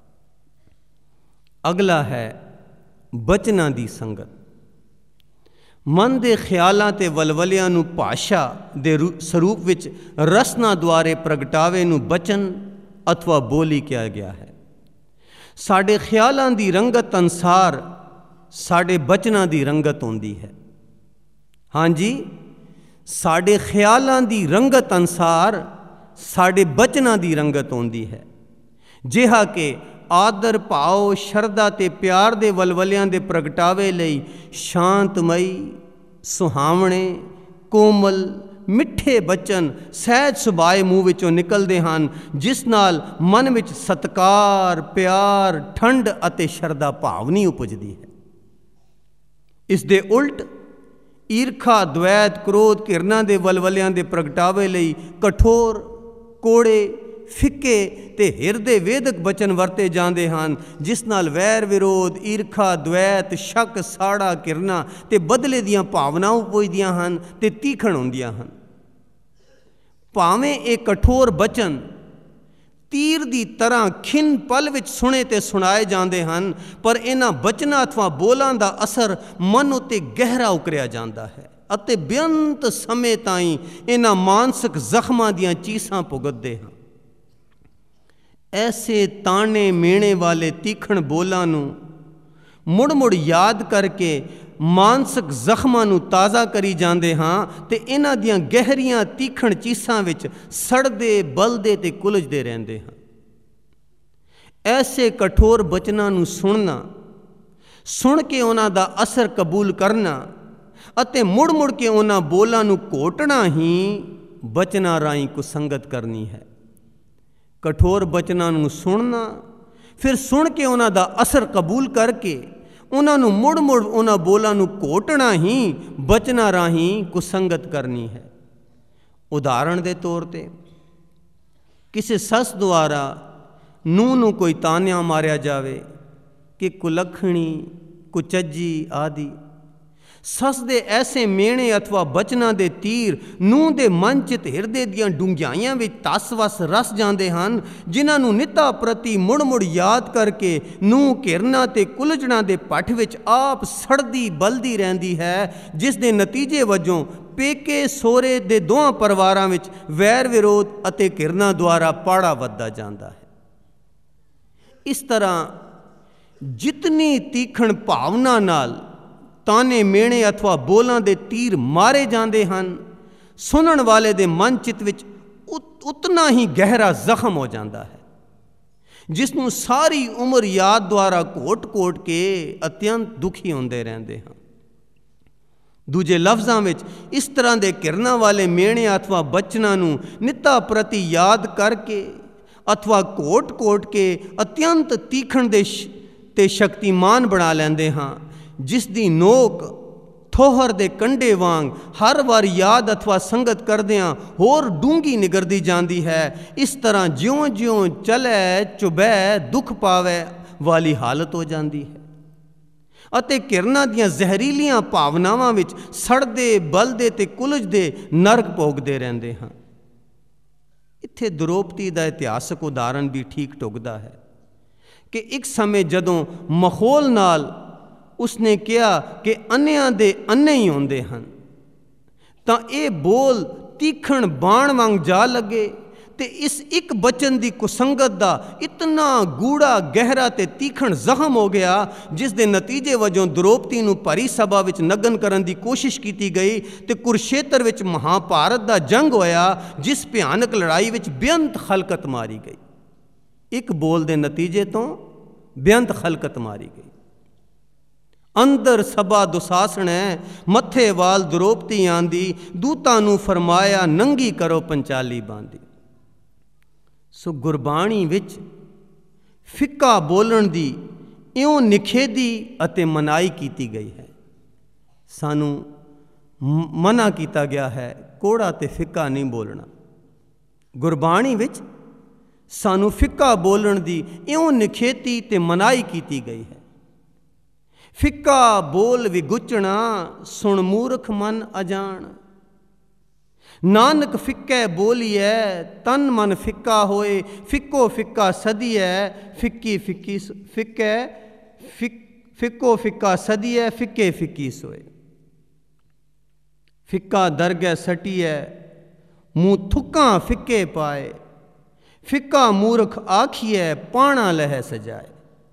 अगला है बचना दी संगत। मन दे ख्यालां ते वलवलियां नूं भाषा दे स्वरूप विच रसना द्वारे प्रगटावे नूं बचन अथवा बोली किया गया है। साडे ख्यालां दी रंगत अनुसार साडे बचना दी रंगत होंदी है। हाँ जी, साडे ख्यालां दी रंगत अनुसार साडे बचना दी रंगत होंदी है। जिहा के आदर भाव शरदा ते प्यार दे वलवलियां दे प्रगटावे लई शांतमई, सुहावणे, कोमल, मिठे बचन सहज सुभाए मूँह विचों निकलदे हन, जिस नाल मन विच सत्कार, प्यार, ठंड अते शरदा भावनी उपजदी है। इस दे उल्ट ईरखा, द्वैत, क्रोध, घिरना दे वलवलियां दे प्रगटावे लई कठोर, कोड़े, फिक्के ते हिरदे वेदक बचन वरते जाते हैं, जिस नाल वैर विरोध, ईरखा, द्वैत, शक, साड़ा, घिरना ते बदले दियां भावनावां उपजदियां हन ते तीखण हुंदियां हन। भावें एक कठोर बचन ਤੀਰ ਦੀ ਤਰ੍ਹਾਂ ਖਿੰਨ ਪਲ ਵਿੱਚ ਸੁਣੇ ਤੇ ਸੁਣਾਏ ਜਾਂਦੇ ਹਨ, ਪਰ ਇਹਨਾਂ ਬਚਨਾਂ ਅਥਵਾ ਬੋਲਾਂ ਦਾ ਅਸਰ ਮਨ ਉੱਤੇ ਗਹਿਰਾ ਉਕਰਿਆ ਜਾਂਦਾ ਹੈ ਅਤੇ ਬੇਅੰਤ ਸਮੇਂ ਤਾਈਂ ਇਹਨਾਂ ਮਾਨਸਿਕ ਜ਼ਖਮਾਂ ਦੀਆਂ ਚੀਸਾਂ ਭੁਗਤਦੇ ਹਾਂ। ਐਸੇ ਤਾਣੇ ਮੇਣੇ ਵਾਲੇ ਤੀਖਣ ਬੋਲਾਂ ਨੂੰ ਮੁੜ ਮੁੜ ਯਾਦ ਕਰਕੇ ਮਾਨਸਿਕ ਜ਼ਖਮਾਂ ਨੂੰ ਤਾਜ਼ਾ ਕਰੀ ਜਾਂਦੇ ਹਾਂ ਤੇ ਇਹਨਾਂ ਦੀਆਂ ਗਹਿਰੀਆਂ ਤੀਖਣ ਚੀਸਾਂ ਵਿੱਚ ਸੜਦੇ ਬਲਦੇ ਤੇ ਕੁਲਝਦੇ ਰਹਿੰਦੇ ਹਾਂ। ਐਸੇ ਕਠੋਰ ਬਚਨਾਂ ਨੂੰ ਸੁਣਨਾ, ਸੁਣ ਕੇ ਉਹਨਾਂ ਦਾ ਅਸਰ ਕਬੂਲ ਕਰਨਾ ਅਤੇ ਮੁੜ ਮੁੜ ਕੇ ਉਹਨਾਂ ਬੋਲਾਂ ਨੂੰ ਘੋਟਣਾ ਹੀ ਬਚਨਾਂ ਰਾਹੀਂ ਕੁਸੰਗਤ ਕਰਨੀ ਹੈ। ਕਠੋਰ ਬਚਨਾਂ ਨੂੰ ਸੁਣਨਾ, ਫਿਰ ਸੁਣ ਕੇ ਉਹਨਾਂ ਦਾ ਅਸਰ ਕਬੂਲ ਕਰਕੇ ਉਹਨਾਂ ਨੂੰ ਮੁੜ ਮੁੜ ਉਹਨਾਂ ਬੋਲਾਂ ਨੂੰ ਘੋਟਣਾ ਹੀ ਬਚਨਾਂ ਰਾਹੀਂ ਕੁਸੰਗਤ ਕਰਨੀ ਹੈ। ਉਦਾਹਰਣ ਦੇ ਤੌਰ 'ਤੇ ਕਿਸੇ ਸੱਸ ਦੁਆਰਾ ਨੂੰਹ ਨੂੰ ਕੋਈ ਤਾਨਿਆਂ ਮਾਰਿਆ ਜਾਵੇ ਕਿ ਕੁਲੱਖਣੀ, ਕੁਚੱਜੀ ਆਦਿ, ਸੱਸ ਦੇ ਐਸੇ ਮੇਣੇ ਅਥਵਾ ਬਚਨਾਂ ਦੇ ਤੀਰ ਨੂੰਹ ਦੇ ਮਨ ਚਿਤ ਹਿਰਦੇ ਦੀਆਂ ਡੂੰਘਾਈਆਂ ਵਿੱਚ ਤਸ ਵਸ ਰਸ ਜਾਂਦੇ ਹਨ, ਜਿਨ੍ਹਾਂ ਨੂੰ ਨਿੱਤਾ ਪ੍ਰਤੀ ਮੁੜ ਮੁੜ ਯਾਦ ਕਰਕੇ ਨੂੰਹ ਘਿਰਨਾ ਤੇ ਕੁਲਝਣਾ ਦੇ ਭੱਠ ਵਿੱਚ ਆਪ ਸੜਦੀ ਬਲਦੀ ਰਹਿੰਦੀ ਹੈ, ਜਿਸ ਦੇ ਨਤੀਜੇ ਵਜੋਂ ਪੇਕੇ ਸਹੁਰੇ ਦੇ ਦੋਹਾਂ ਪਰਿਵਾਰਾਂ ਵਿੱਚ ਵੈਰ ਵਿਰੋਧ ਅਤੇ ਘਿਰਨਾ ਦੁਆਰਾ ਪਾੜਾ ਵੱਧਦਾ ਜਾਂਦਾ ਹੈ। ਇਸ ਤਰ੍ਹਾਂ ਜਿਤਨੀ ਤੀਖਣ ਭਾਵਨਾ ਨਾਲ ਤਾਨੇ ਮੇਣੇ ਅਥਵਾ ਬੋਲਾਂ ਦੇ ਤੀਰ ਮਾਰੇ ਜਾਂਦੇ ਹਨ, ਸੁਣਨ ਵਾਲੇ ਦੇ ਮਨ ਚਿੱਤ ਵਿੱਚ ਉਤਨਾ ਹੀ ਗਹਿਰਾ ਜ਼ਖਮ ਹੋ ਜਾਂਦਾ ਹੈ, ਜਿਸ ਨੂੰ ਸਾਰੀ ਉਮਰ ਯਾਦ ਦੁਆਰਾ ਘੋਟ-ਘੋਟ ਕੇ ਅਤਿਅੰਤ ਦੁਖੀ ਹੁੰਦੇ ਰਹਿੰਦੇ ਹਾਂ। ਦੂਜੇ ਲਫ਼ਜ਼ਾਂ ਵਿੱਚ ਇਸ ਤਰ੍ਹਾਂ ਦੇ ਘਿਰਨਾ ਵਾਲੇ ਮੇਣੇ ਅਥਵਾ ਬਚਨਾਂ ਨੂੰ ਨਿੱਤਾ ਪ੍ਰਤੀ ਯਾਦ ਕਰਕੇ ਅਥਵਾ ਘੋਟ-ਘੋਟ ਕੇ ਅਤਿਅੰਤ ਤੀਖਣ ਦੇ ਤੇ ਸ਼ਕਤੀਮਾਨ ਬਣਾ ਲੈਂਦੇ ਹਾਂ, ਜਿਸ ਦੀ ਨੋਕ ਥੋਹਰ ਦੇ ਕੰਢੇ ਵਾਂਗ ਹਰ ਵਾਰ ਯਾਦ ਅਥਵਾ ਸੰਗਤ ਕਰਦਿਆਂ ਹੋਰ ਡੂੰਘੀ ਨਿਗਰਦੀ ਜਾਂਦੀ ਹੈ। ਇਸ ਤਰ੍ਹਾਂ ਜਿਉਂ-ਜਿਉਂ ਚਲੇ ਚੁਬੈ ਦੁੱਖ ਪਾਵੇ ਵਾਲੀ ਹਾਲਤ ਹੋ ਜਾਂਦੀ ਹੈ ਅਤੇ ਘਿਰਨਾ ਦੀਆਂ ਜ਼ਹਿਰੀਲੀਆਂ ਭਾਵਨਾਵਾਂ ਵਿੱਚ ਸੜਦੇ ਬਲਦੇ ਤੇ ਕੁਲਝਦੇ ਨਰਕ ਭੋਗਦੇ ਰਹਿੰਦੇ ਹਾਂ। ਇੱਥੇ ਦ੍ਰੋਪਦੀ ਦਾ ਇਤਿਹਾਸਕ ਉਦਾਹਰਣ ਵੀ ਠੀਕ ਢੁੱਕਦਾ ਹੈ ਕਿ ਇੱਕ ਸਮੇਂ ਜਦੋਂ ਮਾਹੌਲ ਨਾਲ ਉਸਨੇ ਕਿਹਾ ਕਿ ਅੰਨ੍ਹਿਆਂ ਦੇ ਅੰਨ੍ਹੇ ਹੀ ਹੁੰਦੇ ਹਨ, ਤਾਂ ਇਹ ਬੋਲ ਤੀਖਣ ਬਾਣ ਵਾਂਗ ਜਾ ਲੱਗੇ ਤੇ ਇਸ ਇੱਕ ਬਚਨ ਦੀ ਕੁਸੰਗਤ ਦਾ ਇਤਨਾ ਗੂੜਾ ਗਹਿਰਾ ਤੇ ਤੀਖਣ ਜ਼ਖਮ ਹੋ ਗਿਆ, ਜਿਸ ਦੇ ਨਤੀਜੇ ਵਜੋਂ ਦ੍ਰੋਪਦੀ ਨੂੰ ਭਰੀ ਸਭਾ ਵਿੱਚ ਨਗਨ ਕਰਨ ਦੀ ਕੋਸ਼ਿਸ਼ ਕੀਤੀ ਗਈ ਤੇ ਕੁਰਸ਼ੇਤਰ ਵਿੱਚ ਮਹਾਭਾਰਤ ਦਾ ਜੰਗ ਹੋਇਆ, ਜਿਸ ਭਿਆਨਕ ਲੜਾਈ ਵਿੱਚ ਬੇਅੰਤ ਖਲਕਤ ਮਾਰੀ ਗਈ। ਇੱਕ ਬੋਲ ਦੇ ਨਤੀਜੇ ਤੋਂ ਬੇਅੰਤ ਖਲਕਤ ਮਾਰੀ ਗਈ। ਅੰਦਰ ਸਭਾ ਦੁਸਾਸਣੈ, ਮੱਥੇ ਵਾਲ ਦ੍ਰੋਪਦੀ ਆਂਦੀ, ਦੂਤਾਂ ਨੂੰ ਫਰਮਾਇਆ ਨੰਗੀ ਕਰੋ ਪੰਚਾਲੀ ਬਾਂਦੀ। ਸੋ ਗੁਰਬਾਣੀ ਵਿੱਚ ਫਿੱਕਾ ਬੋਲਣ ਦੀ ਇਉਂ ਨਿਖੇਧੀ ਅਤੇ ਮਨਾਹੀ ਕੀਤੀ ਗਈ ਹੈ। ਸਾਨੂੰ ਮਨਾ ਕੀਤਾ ਗਿਆ ਹੈ ਕੋੜਾ ਤੇ ਫਿੱਕਾ ਨਹੀਂ ਬੋਲਣਾ। ਗੁਰਬਾਣੀ ਵਿੱਚ ਸਾਨੂੰ ਫਿੱਕਾ ਬੋਲਣ ਦੀ ਇਉਂ ਨਿਖੇਧੀ ਤੇ ਮਨਾਹੀ ਕੀਤੀ ਗਈ ਹੈ। ਫਿੱਕਾ ਬੋਲ ਵਿਗੁਚਣਾ, ਸੁਣ ਮੂਰਖ ਮਨ ਅਜਾਣ। ਨਾਨਕ ਫਿੱਕੇ ਬੋਲੀਐ, ਤਨ ਮਨ ਫਿੱਕਾ ਹੋਏ। ਫਿੱਕੋ ਫਿੱਕਾ ਸਦੀਐ, ਫਿੱਕੀ ਫਿੱਕੀ ਫਿੱਕੇ ਫਿੱਕੋ ਫਿੱਕਾ ਸਦੀਐ, ਫਿੱਕੇ ਫਿੱਕੀ ਸੋਏ। ਫਿੱਕਾ ਦਰਗਹਿ ਸਟੀਐ, ਮੂੰਹ ਥੁੱਕਾਂ ਫਿੱਕੇ ਪਾਏ। ਫਿੱਕਾ ਮੂਰਖ ਆਖੀਐ, ਪਾਣਾ ਲਹਿ ਸਜਾਏ।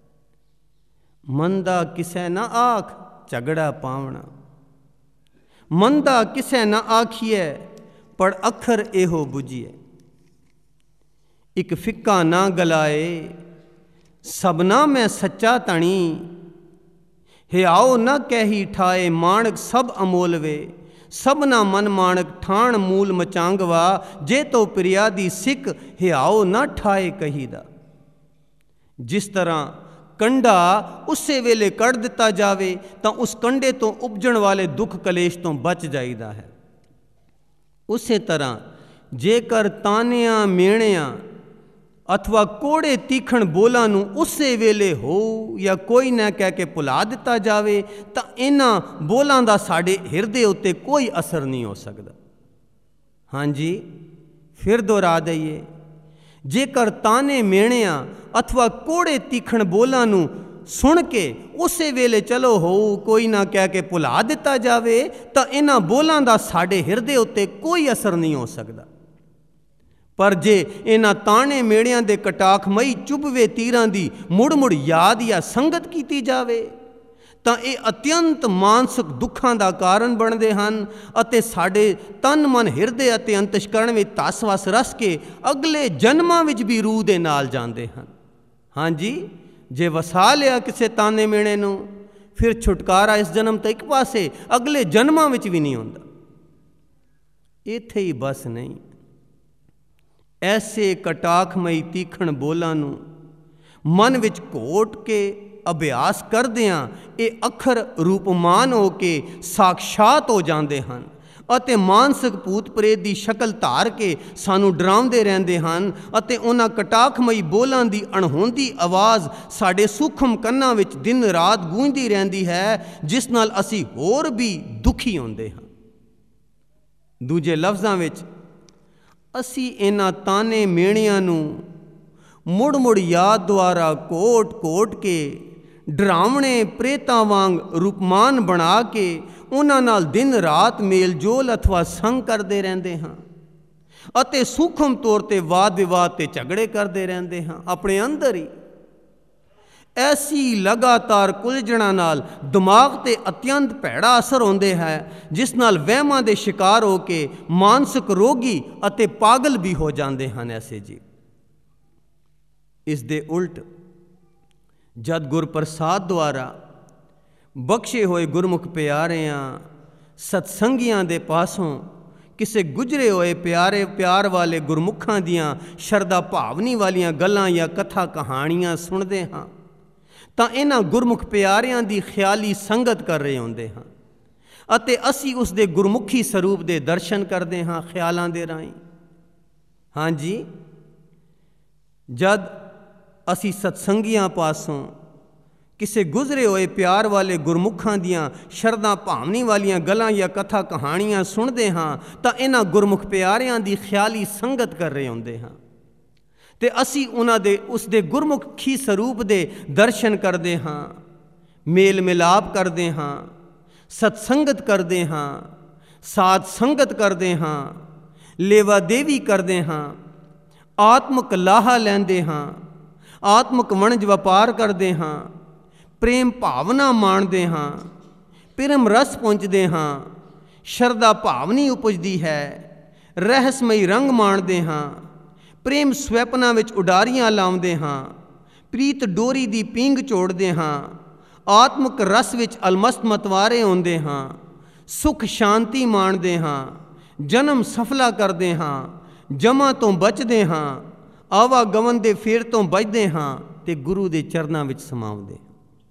ਮੰਦਾ ਕਿਸੇ ਨਾ ਆਖ, ਝਗੜਾ ਪਾਵਣਾ। ਮੰਦਾ ਕਿਸੇ ਨਾ ਆਖੀਐ, ਪਰ ਅੱਖਰ ਇਹੋ ਬੁਝੀਏ। ਇੱਕ ਫਿੱਕਾ ਨਾ ਗਲਾਏ, ਸਭਨਾ ਮੈਂ ਸੱਚਾ ਤਣੀ। ਹਿਆਓ ਨਾ ਕਹਿੀ ਠਾਏ, ਮਾਣਕ ਸਭ ਅਮੋਲਵੇ। ਸਭਨਾ ਮਨ ਮਾਣਕ ਠਾਣ ਮੂਲ ਮਚਾਂਗਵਾ। ਜੇ ਤੋ ਪ੍ਰਿਆ ਦੀ ਸਿੱਖ, ਹਿਆਓ ਨਾ ਠਾਏ ਕਹੀਦਾ। ਜਿਸ ਤਰ੍ਹਾਂ ਕੰਡਾ ਉਸੇ ਵੇਲੇ ਕੱਢ ਦਿੱਤਾ ਜਾਵੇ ਤਾਂ ਉਸ ਕੰਡੇ ਤੋਂ ਉਪਜਣ ਵਾਲੇ ਦੁੱਖ ਕਲੇਸ਼ ਤੋਂ ਬਚ ਜਾਈਦਾ ਹੈ। ਉਸੇ ਤਰ੍ਹਾਂ ਜੇਕਰ ਤਾਨਿਆਂ ਮੇਣਿਆਂ ਅਥਵਾ ਕੋੜੇ ਤੀਖਣ ਬੋਲਾਂ ਨੂੰ ਉਸੇ ਵੇਲੇ ਹੋ ਜਾਂ ਕੋਈ ਨਾ ਕਹਿ ਕੇ ਭੁਲਾ ਦਿੱਤਾ ਜਾਵੇ ਤਾਂ ਇਹਨਾਂ ਬੋਲਾਂ ਦਾ ਸਾਡੇ ਹਿਰਦੇ ਉੱਤੇ ਕੋਈ ਅਸਰ ਨਹੀਂ ਹੋ ਸਕਦਾ। ਹਾਂਜੀ, ਫਿਰ ਦੁਹਰਾ ਦਈਏ, ਜੇਕਰ ਤਾਨੇ ਮੇਣਿਆਂ ਅਥਵਾ ਕੋੜੇ ਤੀਖਣ ਬੋਲਾਂ ਨੂੰ ਸੁਣ ਕੇ ਉਸੇ ਵੇਲੇ ਚਲੋ ਹੋਊ ਕੋਈ ਨਾ ਕਹਿ ਕੇ ਭੁਲਾ ਦਿੱਤਾ ਜਾਵੇ ਤਾਂ ਇਹਨਾਂ ਬੋਲਾਂ ਦਾ ਸਾਡੇ ਹਿਰਦੇ ਉੱਤੇ ਕੋਈ ਅਸਰ ਨਹੀਂ ਹੋ ਸਕਦਾ। ਪਰ ਜੇ ਇਹਨਾਂ ਤਾਣੇ ਮੇੜਿਆਂ ਦੇ ਕਟਾਖਮਈ ਚੁਭਵੇਂ ਤੀਰਾਂ ਦੀ ਮੁੜ ਮੁੜ ਯਾਦ ਜਾਂ ਸੰਗਤ ਕੀਤੀ ਜਾਵੇ ਤਾਂ ਇਹ ਅਤਿਅੰਤ ਮਾਨਸਿਕ ਦੁੱਖਾਂ ਦਾ ਕਾਰਨ ਬਣਦੇ ਹਨ ਅਤੇ ਸਾਡੇ ਤਨ ਮਨ ਹਿਰਦੇ ਅਤੇ ਅੰਤਸ਼ਕਰਣ ਵਿੱਚ ਧਸ ਵਸ ਰਸ ਕੇ ਅਗਲੇ ਜਨਮਾਂ ਵਿੱਚ ਵੀ ਰੂਹ ਦੇ ਨਾਲ ਜਾਂਦੇ ਹਨ। ਹਾਂਜੀ, ਜੇ ਵਸਾ ਲਿਆ ਕਿਸੇ ਤਾਨੇ ਮੇਣੇ ਨੂੰ ਫਿਰ ਛੁਟਕਾਰਾ ਇਸ ਜਨਮ ਤਾਂ ਇੱਕ ਪਾਸੇ, ਅਗਲੇ ਜਨਮਾਂ ਵਿੱਚ ਵੀ ਨਹੀਂ ਹੁੰਦਾ। ਇੱਥੇ ਹੀ ਬਸ ਨਹੀਂ, ਐਸੇ ਕਟਾਖਮਈ ਤੀਖਣ ਬੋਲਾਂ ਨੂੰ ਮਨ ਵਿੱਚ ਘੋਟ ਕੇ ਅਭਿਆਸ ਕਰਦਿਆਂ ਇਹ ਅੱਖਰ ਰੂਪਮਾਨ ਹੋ ਕੇ ਸਾਖਸ਼ਾਤ ਹੋ ਜਾਂਦੇ ਹਨ ਅਤੇ ਮਾਨਸਿਕ ਭੂਤ ਪ੍ਰੇਤ ਦੀ ਸ਼ਕਲ ਧਾਰ ਕੇ ਸਾਨੂੰ ਡਰਾਉਂਦੇ ਰਹਿੰਦੇ ਹਨ ਅਤੇ ਉਹਨਾਂ ਕਟਾਖਮਈ ਬੋਲਾਂ ਦੀ ਅਣਹੋਂਦੀ ਆਵਾਜ਼ ਸਾਡੇ ਸੂਖਮ ਕੰਨਾਂ ਵਿੱਚ ਦਿਨ ਰਾਤ ਗੂੰਜਦੀ ਰਹਿੰਦੀ ਹੈ, ਜਿਸ ਨਾਲ ਅਸੀਂ ਹੋਰ ਵੀ ਦੁਖੀ ਹੁੰਦੇ ਹਾਂ। ਦੂਜੇ ਲਫ਼ਜ਼ਾਂ ਵਿੱਚ ਅਸੀਂ ਇਹਨਾਂ ਤਾਨੇ ਮੇਣਿਆਂ ਨੂੰ ਮੁੜ ਮੁੜ ਯਾਦ ਦੁਆਰਾ ਕੋਟ ਕੋਟ ਕੇ ਡਰਾਵਣੇ ਪ੍ਰੇਤਾਂ ਵਾਂਗ ਰੂਪਮਾਨ ਬਣਾ ਕੇ ਉਹਨਾਂ ਨਾਲ ਦਿਨ ਰਾਤ ਮੇਲ ਜੋਲ ਅਥਵਾ ਸੰਗ ਕਰਦੇ ਰਹਿੰਦੇ ਹਾਂ ਅਤੇ ਸੂਖਮ ਤੌਰ 'ਤੇ ਵਾਦ ਵਿਵਾਦ ਤੇ ਝਗੜੇ ਕਰਦੇ ਰਹਿੰਦੇ ਹਾਂ ਆਪਣੇ ਅੰਦਰ ਹੀ। ਐਸੀ ਲਗਾਤਾਰ ਕੁਲਝਣਾਂ ਨਾਲ ਦਿਮਾਗ 'ਤੇ ਅਤਿਅੰਤ ਭੈੜਾ ਅਸਰ ਹੁੰਦੇ ਹੈ, ਜਿਸ ਨਾਲ ਵਹਿਮਾਂ ਦੇ ਸ਼ਿਕਾਰ ਹੋ ਕੇ ਮਾਨਸਿਕ ਰੋਗੀ ਅਤੇ ਪਾਗਲ ਵੀ ਹੋ ਜਾਂਦੇ ਹਨ ਐਸੇ ਜੀ। ਇਸ ਦੇ ਉਲਟ ਜਦ ਗੁਰਪ੍ਰਸਾਦ ਦੁਆਰਾ ਬਖਸ਼ੇ ਹੋਏ ਗੁਰਮੁਖ ਪਿਆਰਿਆਂ ਸਤਸੰਗੀਆਂ ਦੇ ਪਾਸੋਂ ਕਿਸੇ ਗੁਜਰੇ ਹੋਏ ਪਿਆਰੇ ਪਿਆਰ ਵਾਲੇ ਗੁਰਮੁਖਾਂ ਦੀਆਂ ਸ਼ਰਧਾ ਭਾਵਨੀ ਵਾਲੀਆਂ ਗੱਲਾਂ ਜਾਂ ਕਥਾ ਕਹਾਣੀਆਂ ਸੁਣਦੇ ਹਾਂ ਤਾਂ ਇਹਨਾਂ ਗੁਰਮੁਖ ਪਿਆਰਿਆਂ ਦੀ ਖਿਆਲੀ ਸੰਗਤ ਕਰ ਰਹੇ ਹੁੰਦੇ ਹਾਂ ਅਤੇ ਅਸੀਂ ਉਸ ਦੇ ਗੁਰਮੁਖੀ ਸਰੂਪ ਦੇ ਦਰਸ਼ਨ ਕਰਦੇ ਹਾਂ ਖਿਆਲਾਂ ਦੇ ਰਾਹੀਂ। ਹਾਂਜੀ, ਜਦ ਅਸੀਂ ਸਤਸੰਗੀਆਂ ਪਾਸੋਂ ਕਿਸੇ ਗੁਜ਼ਰੇ ਹੋਏ ਪਿਆਰ ਵਾਲੇ ਗੁਰਮੁਖਾਂ ਦੀਆਂ ਸ਼ਰਧਾ ਭਾਵਨੀ ਵਾਲੀਆਂ ਗੱਲਾਂ ਜਾਂ ਕਥਾ ਕਹਾਣੀਆਂ ਸੁਣਦੇ ਹਾਂ ਤਾਂ ਇਹਨਾਂ ਗੁਰਮੁਖ ਪਿਆਰਿਆਂ ਦੀ ਖਿਆਲੀ ਸੰਗਤ ਕਰ ਰਹੇ ਹੁੰਦੇ ਹਾਂ ਅਤੇ ਅਸੀਂ ਉਹਨਾਂ ਦੇ ਉਸ ਦੇ ਗੁਰਮੁਖੀ ਸਰੂਪ ਦੇ ਦਰਸ਼ਨ ਕਰਦੇ ਹਾਂ, ਮੇਲ ਮਿਲਾਪ ਕਰਦੇ ਹਾਂ, ਸਤਸੰਗਤ ਕਰਦੇ ਹਾਂ, ਸਾਧ ਸੰਗਤ ਕਰਦੇ ਹਾਂ, ਲੇਵਾ ਦੇਵੀ ਕਰਦੇ ਹਾਂ, ਆਤਮਕ ਲਾਹਾ ਲੈਂਦੇ ਹਾਂ, ਆਤਮਕ ਵਣਜ ਵਪਾਰ ਕਰਦੇ ਹਾਂ, ਪ੍ਰੇਮ ਭਾਵਨਾ ਮਾਣਦੇ ਹਾਂ, ਪ੍ਰੇਮ ਰਸ ਪਹੁੰਚਦੇ ਹਾਂ, ਸ਼ਰਧਾ ਭਾਵਨੀ ਉਪਜਦੀ ਹੈ, ਰਹੱਸਮਈ ਰੰਗ ਮਾਣਦੇ ਹਾਂ, ਪ੍ਰੇਮ ਸਵੈਪਨਾ ਵਿੱਚ ਉਡਾਰੀਆਂ ਲਾਉਂਦੇ ਹਾਂ, ਪ੍ਰੀਤ ਡੋਰੀ ਦੀ ਪੀਂਘ ਝੋੜਦੇ ਹਾਂ, ਆਤਮਕ ਰਸ ਵਿੱਚ ਅਲਮਸਤ ਮਤਵਾਰੇ ਹੁੰਦੇ ਹਾਂ, ਸੁਖ ਸ਼ਾਂਤੀ ਮਾਣਦੇ ਹਾਂ, ਜਨਮ ਸਫਲਾ ਕਰਦੇ ਹਾਂ, ਜਮਾ ਤੋਂ ਬਚਦੇ ਹਾਂ, ਆਵਾਗਮਨ ਦੇ ਫੇਰ ਤੋਂ ਬਚਦੇ ਹਾਂ ਅਤੇ ਗੁਰੂ ਦੇ ਚਰਨਾਂ ਵਿੱਚ ਸਮਾਉਂਦੇ ਹਾਂ।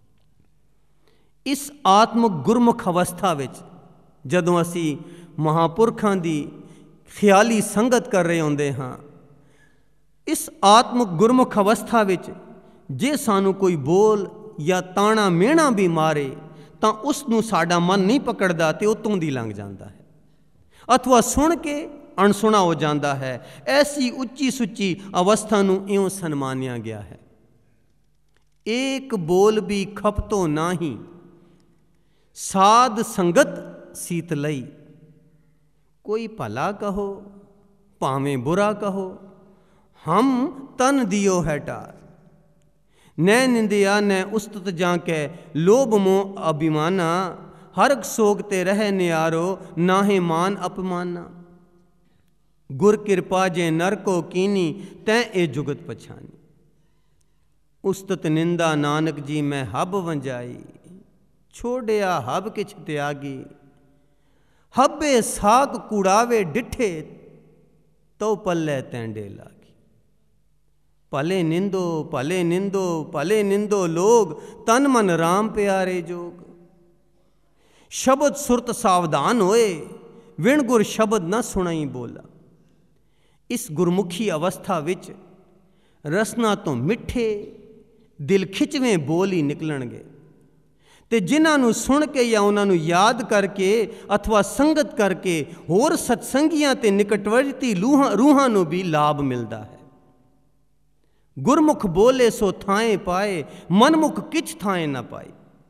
ਇਸ ਆਤਮਕ ਗੁਰਮੁਖ ਅਵਸਥਾ ਵਿੱਚ ਜਦੋਂ ਅਸੀਂ ਮਹਾਂਪੁਰਖਾਂ ਦੀ ਖਿਆਲੀ ਸੰਗਤ ਕਰ ਰਹੇ ਹੁੰਦੇ ਹਾਂ, ਇਸ ਆਤਮਕ ਗੁਰਮੁਖ ਅਵਸਥਾ ਵਿੱਚ ਜੇ ਸਾਨੂੰ ਕੋਈ ਬੋਲ ਜਾਂ ਤਾਣਾ ਮਿਹਣਾ ਵੀ ਮਾਰੇ ਤਾਂ ਉਸ ਨੂੰ ਸਾਡਾ ਮਨ ਨਹੀਂ ਪਕੜਦਾ ਅਤੇ ਉੱਤੋਂ ਦੀ ਲੰਘ ਜਾਂਦਾ ਹੈ ਅਥਵਾ ਸੁਣ ਕੇ ਅਣਸੁਣਾ ਹੋ ਜਾਂਦਾ ਹੈ। ਐਸੀ ਉੱਚੀ ਸੁੱਚੀ ਅਵਸਥਾ ਨੂੰ ਇਉਂ ਸਨਮਾਨਿਆ ਗਿਆ ਹੈ। ਏਕ ਬੋਲ ਵੀ ਖਪਤੋ ਨਾਹੀ, ਸਾਧ ਸੰਗਤ ਸੀਤ ਲਈ। ਕੋਈ ਭਲਾ ਕਹੋ ਭਾਵੇਂ ਬੁਰਾ ਕਹੋ, ਹਮ ਤਨ ਦਿਓ ਹੈ ਟਾਰ। ਨੈ ਨਿੰਦਿਆ ਨੈ ਉਸਤਤ ਜਾਂ ਕੈ, ਲੋਭ ਮੋਹ ਅਭਿਮਾਨਾ। ਹਰਕ ਸੋਗ ਤੇ ਰਹਿ ਨਿਆਰੋ, ਨਾਹੇ ਮਾਨ ਅਪਮਾਨਾ। ਗੁਰ ਕਿਰਪਾ ਜੇ ਨਰ ਕੋ ਕੀਨੀ, ਤੈਂ ਇਹ ਜੁਗਤ ਪਛਾਨੀ। ਉਸਤਤ ਨਿੰਦਾ ਨਾਨਕ ਜੀ ਮੈਂ ਹਬ ਵੰਜਾਈ, ਛੋੜਿਆ ਹਬ ਕਿਛ ਤਿਆਗੀ। ਹੱਬੇ ਸਾਕ ਕੁੜਾਵੇ ਡਿਠੇ, ਤੋ ਪੱਲੇ ਤੈਂਡੇ ਲਾਗੀ। ਭਲੇ ਨਿੰਦੋ ਭਲੇ ਨਿੰਦੋ ਭਲੇ ਨਿੰਦੋ ਲੋਗ, ਤਨ ਮਨ ਰਾਮ ਪਿਆਰੇ ਜੋਗ। ਸ਼ਬਦ ਸੁਰਤ ਸਾਵਧਾਨ ਹੋਏ, ਵਿਣ ਗੁਰ ਸ਼ਬਦ ਨਾ ਸੁਣਾਈ ਬੋਲਾ। ਇਸ ਗੁਰਮੁਖੀ ਅਵਸਥਾ ਵਿੱਚ ਰਸਨਾ ਤੋਂ ਮਿੱਠੇ ਦਿਲ ਖਿੱਚਵੇਂ ਬੋਲ ਹੀ ਨਿਕਲਣਗੇ ਅਤੇ ਜਿਨ੍ਹਾਂ ਨੂੰ ਸੁਣ ਕੇ ਜਾਂ ਉਹਨਾਂ ਨੂੰ ਯਾਦ ਕਰਕੇ ਅਥਵਾ ਸੰਗਤ ਕਰਕੇ ਹੋਰ ਸਤਸੰਗੀਆਂ ਅਤੇ ਨਿਕਟਵਰਤੀ ਲੂਹਾਂ ਰੂਹਾਂ ਨੂੰ ਵੀ ਲਾਭ ਮਿਲਦਾ ਹੈ। ਗੁਰਮੁਖ ਬੋਲੇ ਸੋ ਥਾਏ ਪਾਏ, ਮਨਮੁਖ ਕਿਛ ਥਾਏ ਨਾ ਪਾਏ।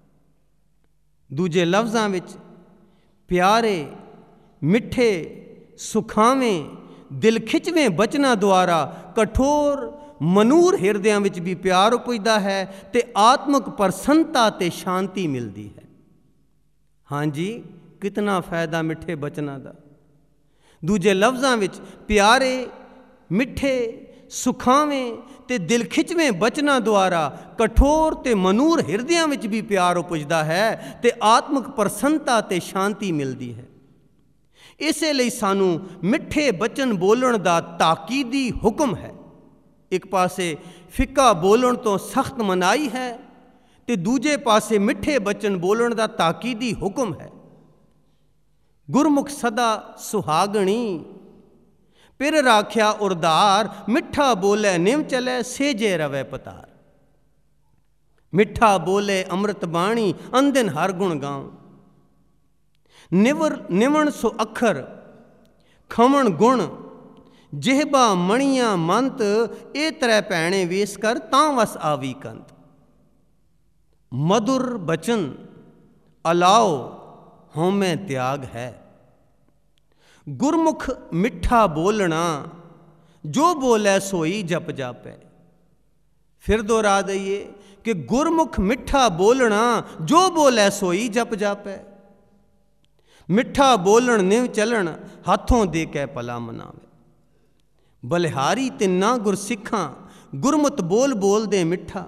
ਦੂਜੇ ਲਫ਼ਜ਼ਾਂ ਵਿੱਚ ਪਿਆਰੇ, ਮਿੱਠੇ, ਸੁਖਾਵੇਂ, ਦਿਲ ਖਿੱਚਵੇਂ ਬਚਨਾਂ ਦੁਆਰਾ ਕਠੋਰ ਮਨੂਰ ਹਿਰਦਿਆਂ ਵਿੱਚ ਵੀ ਪਿਆਰ ਉਪਜਦਾ ਹੈ ਤੇ ਆਤਮਿਕ ਪ੍ਰਸੰਨਤਾ ਤੇ ਸ਼ਾਂਤੀ ਮਿਲਦੀ ਹੈ। ਹਾਂਜੀ, ਕਿਤਨਾ ਫਾਇਦਾ ਮਿੱਠੇ ਬਚਨਾਂ ਦਾ। ਦੂਜੇ ਲਫ਼ਜ਼ਾਂ ਵਿੱਚ ਪਿਆਰੇ, ਮਿੱਠੇ, ਸੁਖਾਵੇਂ ਤੇ ਦਿਲ ਖਿੱਚਵੇਂ ਬਚਨਾਂ ਦੁਆਰਾ ਕਠੋਰ ਤੇ ਮਨੂਰ ਹਿਰਦਿਆਂ ਵਿੱਚ ਵੀ ਪਿਆਰ ਉਪਜਦਾ ਹੈ ਤੇ ਆਤਮਿਕ ਪ੍ਰਸੰਨਤਾ ਤੇ ਸ਼ਾਂਤੀ ਮਿਲਦੀ ਹੈ। ਇਸੇ ਲਈ ਸਾਨੂੰ ਮਿੱਠੇ ਬਚਨ ਬੋਲਣ ਦਾ ਤਾਕੀਦੀ ਹੁਕਮ ਹੈ। ਇੱਕ ਪਾਸੇ ਫਿੱਕਾ ਬੋਲਣ ਤੋਂ ਸਖਤ ਮਨਾਹੀ ਹੈ ਤੇ ਦੂਜੇ ਪਾਸੇ ਮਿੱਠੇ ਬਚਨ ਬੋਲਣ ਦਾ ਤਾਕੀਦੀ ਹੁਕਮ ਹੈ। ਗੁਰਮੁਖ ਸਦਾ ਸੁਹਾਗਣੀ, ਪਿਰ ਰਾਖਿਆ ਉਰਦਾਰ, ਮਿੱਠਾ ਬੋਲੇ ਨਿਮ ਚਲੇ, ਸੇਜੇ ਰਵੇ ਪਤਾਰ। ਮਿੱਠਾ ਬੋਲੇ ਅੰਮ੍ਰਿਤ ਬਾਣੀ, ਅੰਦਿਨ ਹਰ ਗੁਣ ਗਾਉ। ਨਿਵਰ ਨਿਵਣ ਸੋ ਅੱਖਰ, ਖਵਣ ਗੁਣ, ਜਿਹਬਾ ਮਣੀਆਂ ਮੰਤ, ਇਹ ਤਰੇ ਭੈਣੇ ਵੇਸ ਕਰ, ਤਾਂ ਵਸ ਆਵੀ ਕੰਤ। ਮਧੁਰ ਬਚਨ ਅਲਾਓ ਹਉਮੈ ਤਿਆਗ ਹੈ। ਗੁਰਮੁਖ ਮਿੱਠਾ ਬੋਲਣਾ, ਜੋ ਬੋਲੇ ਸੋਈ ਜਪ ਜਾਪੈ। ਫਿਰ ਦੁਹਰਾ ਦਈਏ ਕਿ ਗੁਰਮੁਖ ਮਿੱਠਾ ਬੋਲਣਾ, ਜੋ ਬੋਲੇ ਸੋਈ ਜਪ ਜਾਪੈ। ਮਿੱਠਾ ਬੋਲਣ ਨਿਵ ਚਲਣ, ਹੱਥੋਂ ਦੇ ਕੇ ਭਲਾ ਮਨਾਵੇ। ਬਲਿਹਾਰੀ ਤਿੰਨਾ ਗੁਰਸਿੱਖਾਂ, ਗੁਰਮੁਤ ਬੋਲ ਬੋਲਦੇ ਮਿੱਠਾ।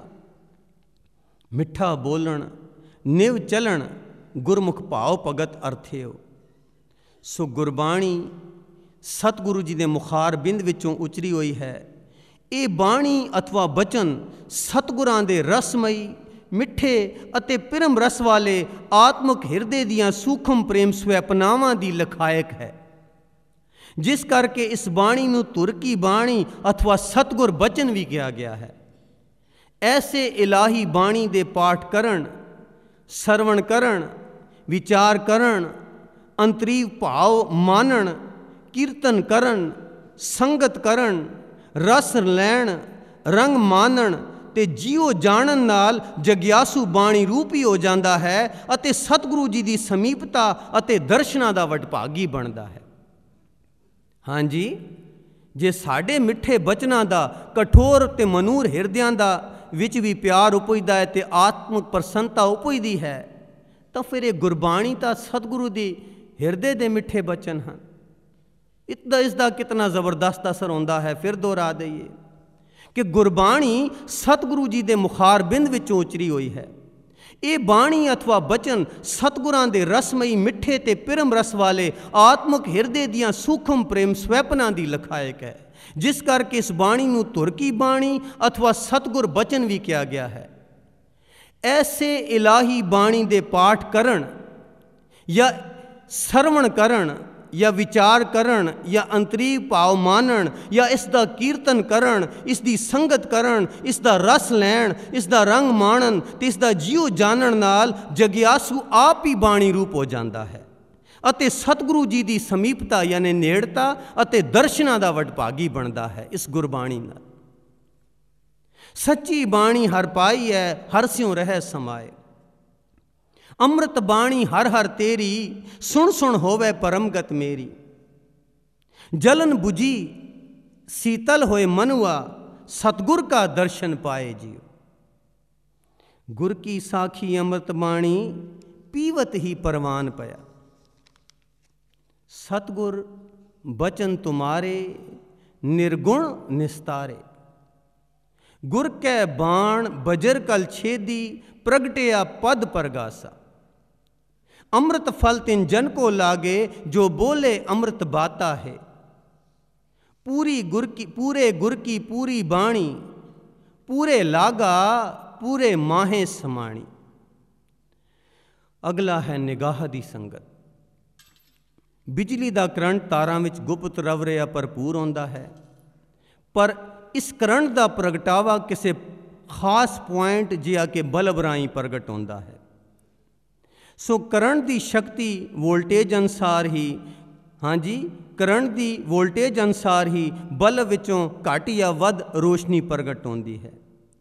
ਮਿੱਠਾ ਬੋਲਣ ਨਿਵ ਚਲਣ, ਗੁਰਮੁਖ ਭਾਵ ਭਗਤ ਅਰਥਿਓ। ਸੋ ਗੁਰਬਾਣੀ ਸਤਿਗੁਰੂ ਜੀ ਦੇ ਮੁਖਾਰ ਬਿੰਦ ਵਿੱਚੋਂ ਉਚਰੀ ਹੋਈ ਹੈ। ਇਹ ਬਾਣੀ ਅਥਵਾ ਬਚਨ ਸਤਿਗੁਰਾਂ ਦੇ ਰਸਮਈ, ਮਿੱਠੇ ਅਤੇ ਪਿਰਮ ਰਸ ਵਾਲੇ ਆਤਮਿਕ ਹਿਰਦੇ ਦੀਆਂ ਸੂਖਮ ਪ੍ਰੇਮ ਸਵੈਪਨਾਵਾਂ ਦੀ ਲਖਾਇਕ ਹੈ, ਜਿਸ ਕਰਕੇ ਇਸ ਬਾਣੀ ਨੂੰ ਧੁਰ ਕੀ ਬਾਣੀ ਅਥਵਾ ਸਤਿਗੁਰ ਬਚਨ ਵੀ ਕਿਹਾ ਗਿਆ ਹੈ। ਐਸੇ ਇਲਾਹੀ ਬਾਣੀ ਦੇ ਪਾਠ ਕਰਨ, ਸਰਵਣ ਕਰਨ, ਵਿਚਾਰ ਕਰਨ, ਅੰਤਰੀਵ ਭਾਵ ਮਾਨਣ, ਕੀਰਤਨ ਕਰਨ, ਸੰਗਤ ਕਰਨ, ਰਸ ਲੈਣ, ਰੰਗ ਮਾਨਣ ਤੇ ਜੀਓ ਜਾਣਨ ਨਾਲ ਜਗਿਆਸੂ ਬਾਣੀ ਰੂਪੀ ਹੋ ਜਾਂਦਾ ਹੈ ਅਤੇ ਸਤਿਗੁਰੂ ਜੀ ਦੀ ਸਮੀਪਤਾ ਅਤੇ ਦਰਸ਼ਨਾਂ ਦਾ ਵਡਭਾਗੀ ਬਣਦਾ ਹੈ। ਹਾਂਜੀ, ਜੇ ਸਾਡੇ ਮਿੱਠੇ ਬਚਨਾਂ ਦਾ ਕਠੋਰ ਤੇ ਮਨੂਰ ਹਿਰਦਿਆਂ ਦਾ ਵਿੱਚ ਵੀ ਪਿਆਰ ਉਪਜਦਾ ਹੈ ਤੇ ਆਤਮਿਕ ਪ੍ਰਸੰਨਤਾ ਉਪਜਦੀ ਹੈ, ਤਾਂ ਫਿਰ ਇਹ ਗੁਰਬਾਣੀ ਤਾਂ ਸਤਿਗੁਰੂ ਦੀ ਹਿਰਦੇ ਦੇ ਮਿੱਠੇ ਬਚਨ ਹਨ। ਇਸਦਾ ਇਸਦਾ ਕਿਤਨਾ ਜ਼ਬਰਦਸਤ ਅਸਰ ਹੁੰਦਾ ਹੈ। ਫਿਰ ਦੁਹਰਾ ਦਈਏ ਕਿ ਗੁਰਬਾਣੀ ਸਤਿਗੁਰੂ ਜੀ ਦੇ ਮੁਖਾਰ ਬਿੰਦ ਵਿੱਚੋਂ ਉਚਰੀ ਹੋਈ ਹੈ। ਇਹ ਬਾਣੀ ਅਥਵਾ ਬਚਨ ਸਤਿਗੁਰਾਂ ਦੇ ਰਸਮਈ, ਮਿੱਠੇ ਤੇ ਪਿਰਮ ਰਸ ਵਾਲੇ ਆਤਮਿਕ ਹਿਰਦੇ ਦੀਆਂ ਸੂਖਮ ਪ੍ਰੇਮ ਸਵੈਪਨਾਂ ਦੀ ਲਖਾਇਕ ਹੈ, ਜਿਸ ਕਰਕੇ ਇਸ ਬਾਣੀ ਨੂੰ ਧੁਰ ਕੀ ਬਾਣੀ ਅਥਵਾ ਸਤਿਗੁਰ ਬਚਨ ਵੀ ਕਿਹਾ ਗਿਆ ਹੈ। ਐਸੇ ਇਲਾਹੀ ਬਾਣੀ ਦੇ ਪਾਠ ਕਰਨ ਜਾਂ ਸਰਵਣ ਕਰਨ ਜਾਂ ਵਿਚਾਰ ਕਰਨ ਜਾਂ ਅੰਤਰੀਵ ਭਾਵ ਮਾਨਣ ਜਾਂ ਇਸ ਦਾ ਕੀਰਤਨ ਕਰਨ, ਇਸ ਦੀ ਸੰਗਤ ਕਰਨ, ਇਸ ਦਾ ਰਸ ਲੈਣ, ਇਸ ਦਾ ਰੰਗ ਮਾਣਨ ਤੇ ਇਸ ਦਾ ਜੀਓ ਜਾਣਨ ਨਾਲ ਜਗਿਆਸੂ ਆਪ ਹੀ ਬਾਣੀ ਰੂਪ ਹੋ ਜਾਂਦਾ ਹੈ ਅਤੇ ਸਤਿਗੁਰੂ ਜੀ ਦੀ ਸਮੀਪਤਾ ਯਾਨੀ ਨੇੜਤਾ ਅਤੇ ਦਰਸ਼ਨਾਂ ਦਾ ਵਡਭਾਗੀ ਬਣਦਾ ਹੈ ਇਸ ਗੁਰਬਾਣੀ ਨਾਲ। ਸੱਚੀ ਬਾਣੀ ਹਰ ਪਾਈ ਹੈ, ਹਰ ਸਿਉ ਰਹਿ ਸਮਾਏ। ਅੰਮ੍ਰਿਤ ਬਾਣੀ ਹਰ ਹਰ ਤੇਰੀ, ਸੁਣ ਸੁਣ ਹੋਵੇ ਪਰਮਗਤ ਮੇਰੀ। ਜਲਨ ਬੁਝੀ ਸੀਤਲ ਹੋਏ ਮਨੁਆ, ਸਤਿਗੁਰ ਕਾ ਦਰਸ਼ਨ ਪਾਏ ਜੀਓ। ਗੁਰ ਕੀ ਸਾਖੀ ਅੰਮ੍ਰਿਤ ਬਾਣੀ, ਪੀਵਤ ਹੀ ਪਰਵਾਨ ਪਿਆ। ਸਤਿਗੁਰ ਬਚਨ ਤੁਮਾਰੇ, ਨਿਰਗੁਣ ਨਿਸਤਾਰੇ। ਗੁਰ ਕੈ ਬਾਣ ਬਜਰ ਕਲ ਛੇਦੀ, ਪ੍ਰਗਟਿਆ ਪਦ ਪ੍ਰਗਾਸਾ। ਅੰਮ੍ਰਿਤ ਫਲ ਤਿਨ ਜਨ ਕੋ ਲਾਗੇ, ਜੋ ਬੋਲੇ ਅੰਮ੍ਰਿਤ ਬਾਤਾ ਹੈ। ਪੂਰੀ ਗੁਰ ਕੀ ਪੂਰੇ ਗੁਰ ਕੀ ਪੂਰੀ ਬਾਣੀ, ਪੂਰੇ ਲਾਗਾ ਪੂਰੇ ਮਾਹੇ ਸਮਾਣੀ। ਅਗਲਾ ਹੈ ਨਿਗਾਹ ਦੀ ਸੰਗਤ। ਬਿਜਲੀ ਦਾ ਕਰੰਟ ਤਾਰਾਂ ਵਿੱਚ ਗੁਪਤ ਰਵ ਰਿਹਾ ਭਰਪੂਰ ਆਉਂਦਾ ਹੈ, ਪਰ ਇਸ ਕਰੰਟ ਦਾ ਪ੍ਰਗਟਾਵਾ ਕਿਸੇ ਖਾਸ ਪੁਆਇੰਟ ਜਿਹਾ ਕਿ ਬਲਬ ਰਾਹੀਂ ਪ੍ਰਗਟ ਹੁੰਦਾ ਹੈ। ਸੋ ਕਰੰਟ ਦੀ ਸ਼ਕਤੀ ਵੋਲਟੇਜ ਅਨੁਸਾਰ ਹੀ ਹਾਂਜੀ, ਕਰੰਟ ਦੀ ਵੋਲਟੇਜ ਅਨੁਸਾਰ ਹੀ ਬਲਬ ਵਿੱਚੋਂ ਘੱਟ ਜਾਂ ਵੱਧ ਰੋਸ਼ਨੀ ਪ੍ਰਗਟ ਹੁੰਦੀ ਹੈ।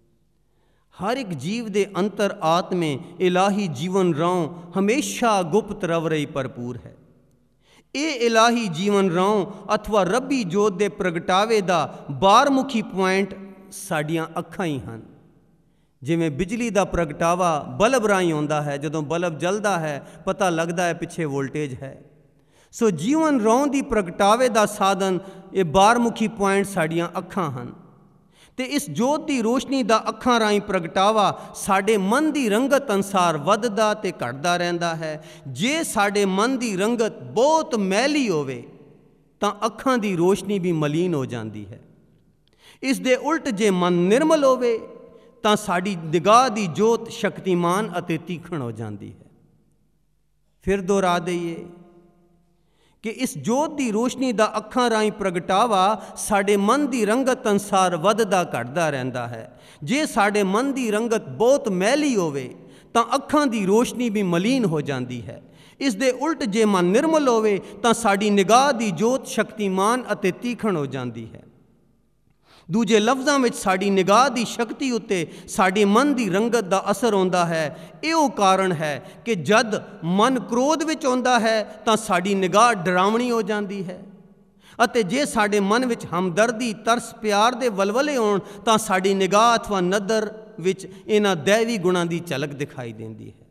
ਹਰ ਇੱਕ ਜੀਵ ਦੇ ਅੰਤਰ ਆਤਮੇ ਇਲਾਹੀ ਜੀਵਨ ਰਹੁ ਹਮੇਸ਼ਾ ਗੁਪਤ ਰਵ ਰਹੀ ਭਰਪੂਰ ਹੈ। ਇਹ ਇਲਾਹੀ ਜੀਵਨ ਰਹੁ ਅਥਵਾ ਰੱਬੀ ਜੋਤ ਦੇ ਪ੍ਰਗਟਾਵੇ ਦਾ ਬਾਰਮੁਖੀ ਪੁਆਇੰਟ ਸਾਡੀਆਂ ਅੱਖਾਂ ਹੀ ਹਨ। ਜਿਵੇਂ ਬਿਜਲੀ ਦਾ ਪ੍ਰਗਟਾਵਾ ਬਲਬ ਰਾਹੀਂ ਆਉਂਦਾ ਹੈ, ਜਦੋਂ ਬਲਬ ਜਲਦਾ ਹੈ ਪਤਾ ਲੱਗਦਾ ਹੈ ਪਿੱਛੇ ਵੋਲਟੇਜ ਹੈ। ਸੋ ਜੀਵਨ ਰਹੁ ਦੀ ਪ੍ਰਗਟਾਵੇ ਦਾ ਸਾਧਨ ਇਹ ਬਾਰਮੁਖੀ ਪੁਆਇੰਟ ਸਾਡੀਆਂ ਅੱਖਾਂ ਹਨ। ਅਤੇ ਇਸ ਜੋਤ ਦੀ ਰੋਸ਼ਨੀ ਦਾ ਅੱਖਾਂ ਰਾਹੀਂ ਪ੍ਰਗਟਾਵਾ ਸਾਡੇ ਮਨ ਦੀ ਰੰਗਤ ਅਨੁਸਾਰ ਵੱਧਦਾ ਅਤੇ ਘਟਦਾ ਰਹਿੰਦਾ ਹੈ। ਜੇ ਸਾਡੇ ਮਨ ਦੀ ਰੰਗਤ ਬਹੁਤ ਮੈਲੀ ਹੋਵੇ ਤਾਂ ਅੱਖਾਂ ਦੀ ਰੋਸ਼ਨੀ ਵੀ ਮਲੀਨ ਹੋ ਜਾਂਦੀ ਹੈ। ਇਸ ਦੇ ਉਲਟ ਜੇ ਮਨ ਨਿਰਮਲ ਹੋਵੇ ਤਾਂ ਸਾਡੀ ਨਿਗਾਹ ਦੀ ਜੋਤ ਸ਼ਕਤੀਮਾਨ ਅਤੇ ਤੀਖਣ ਹੋ ਜਾਂਦੀ ਹੈ। ਫਿਰ ਦੁਹਰਾ ਦਈਏ ਕਿ ਇਸ ਜੋਤ ਦੀ ਰੋਸ਼ਨੀ ਦਾ ਅੱਖਾਂ ਰਾਹੀਂ ਪ੍ਰਗਟਾਵਾ ਸਾਡੇ ਮਨ ਦੀ ਰੰਗਤ ਅਨੁਸਾਰ ਵੱਧਦਾ ਘਟਦਾ ਰਹਿੰਦਾ ਹੈ। ਜੇ ਸਾਡੇ ਮਨ ਦੀ ਰੰਗਤ ਬਹੁਤ ਮੈਲੀ ਹੋਵੇ ਤਾਂ ਅੱਖਾਂ ਦੀ ਰੋਸ਼ਨੀ ਵੀ ਮਲੀਨ ਹੋ ਜਾਂਦੀ ਹੈ। ਇਸ ਦੇ ਉਲਟ ਜੇ ਮਨ ਨਿਰਮਲ ਹੋਵੇ ਤਾਂ ਸਾਡੀ ਨਿਗਾਹ ਦੀ ਜੋਤ ਸ਼ਕਤੀਮਾਨ ਅਤੇ ਤੀਖਣ ਹੋ ਜਾਂਦੀ ਹੈ। ਦੂਜੇ ਲਫ਼ਜ਼ਾਂ ਵਿੱਚ ਸਾਡੀ ਨਿਗਾਹ ਦੀ ਸ਼ਕਤੀ ਉੱਤੇ ਸਾਡੇ ਮਨ ਦੀ ਰੰਗਤ ਦਾ ਅਸਰ ਹੁੰਦਾ ਹੈ। ਇਹ ਉਹ ਕਾਰਨ ਹੈ ਕਿ ਜਦ ਮਨ ਕ੍ਰੋਧ ਵਿੱਚ ਆਉਂਦਾ ਹੈ ਤਾਂ ਸਾਡੀ ਨਿਗਾਹ ਡਰਾਵਣੀ ਹੋ ਜਾਂਦੀ ਹੈ, ਅਤੇ ਜੇ ਸਾਡੇ ਮਨ ਵਿੱਚ ਹਮਦਰਦੀ, ਤਰਸ, ਪਿਆਰ ਦੇ ਵਲਵਲੇ ਹੋਣ ਤਾਂ ਸਾਡੀ ਨਿਗਾਹ ਅਥਵਾ ਨਜ਼ਰ ਵਿੱਚ ਇਹਨਾਂ ਦੈਵੀ ਗੁਣਾਂ ਦੀ ਝਲਕ ਦਿਖਾਈ ਦਿੰਦੀ ਹੈ।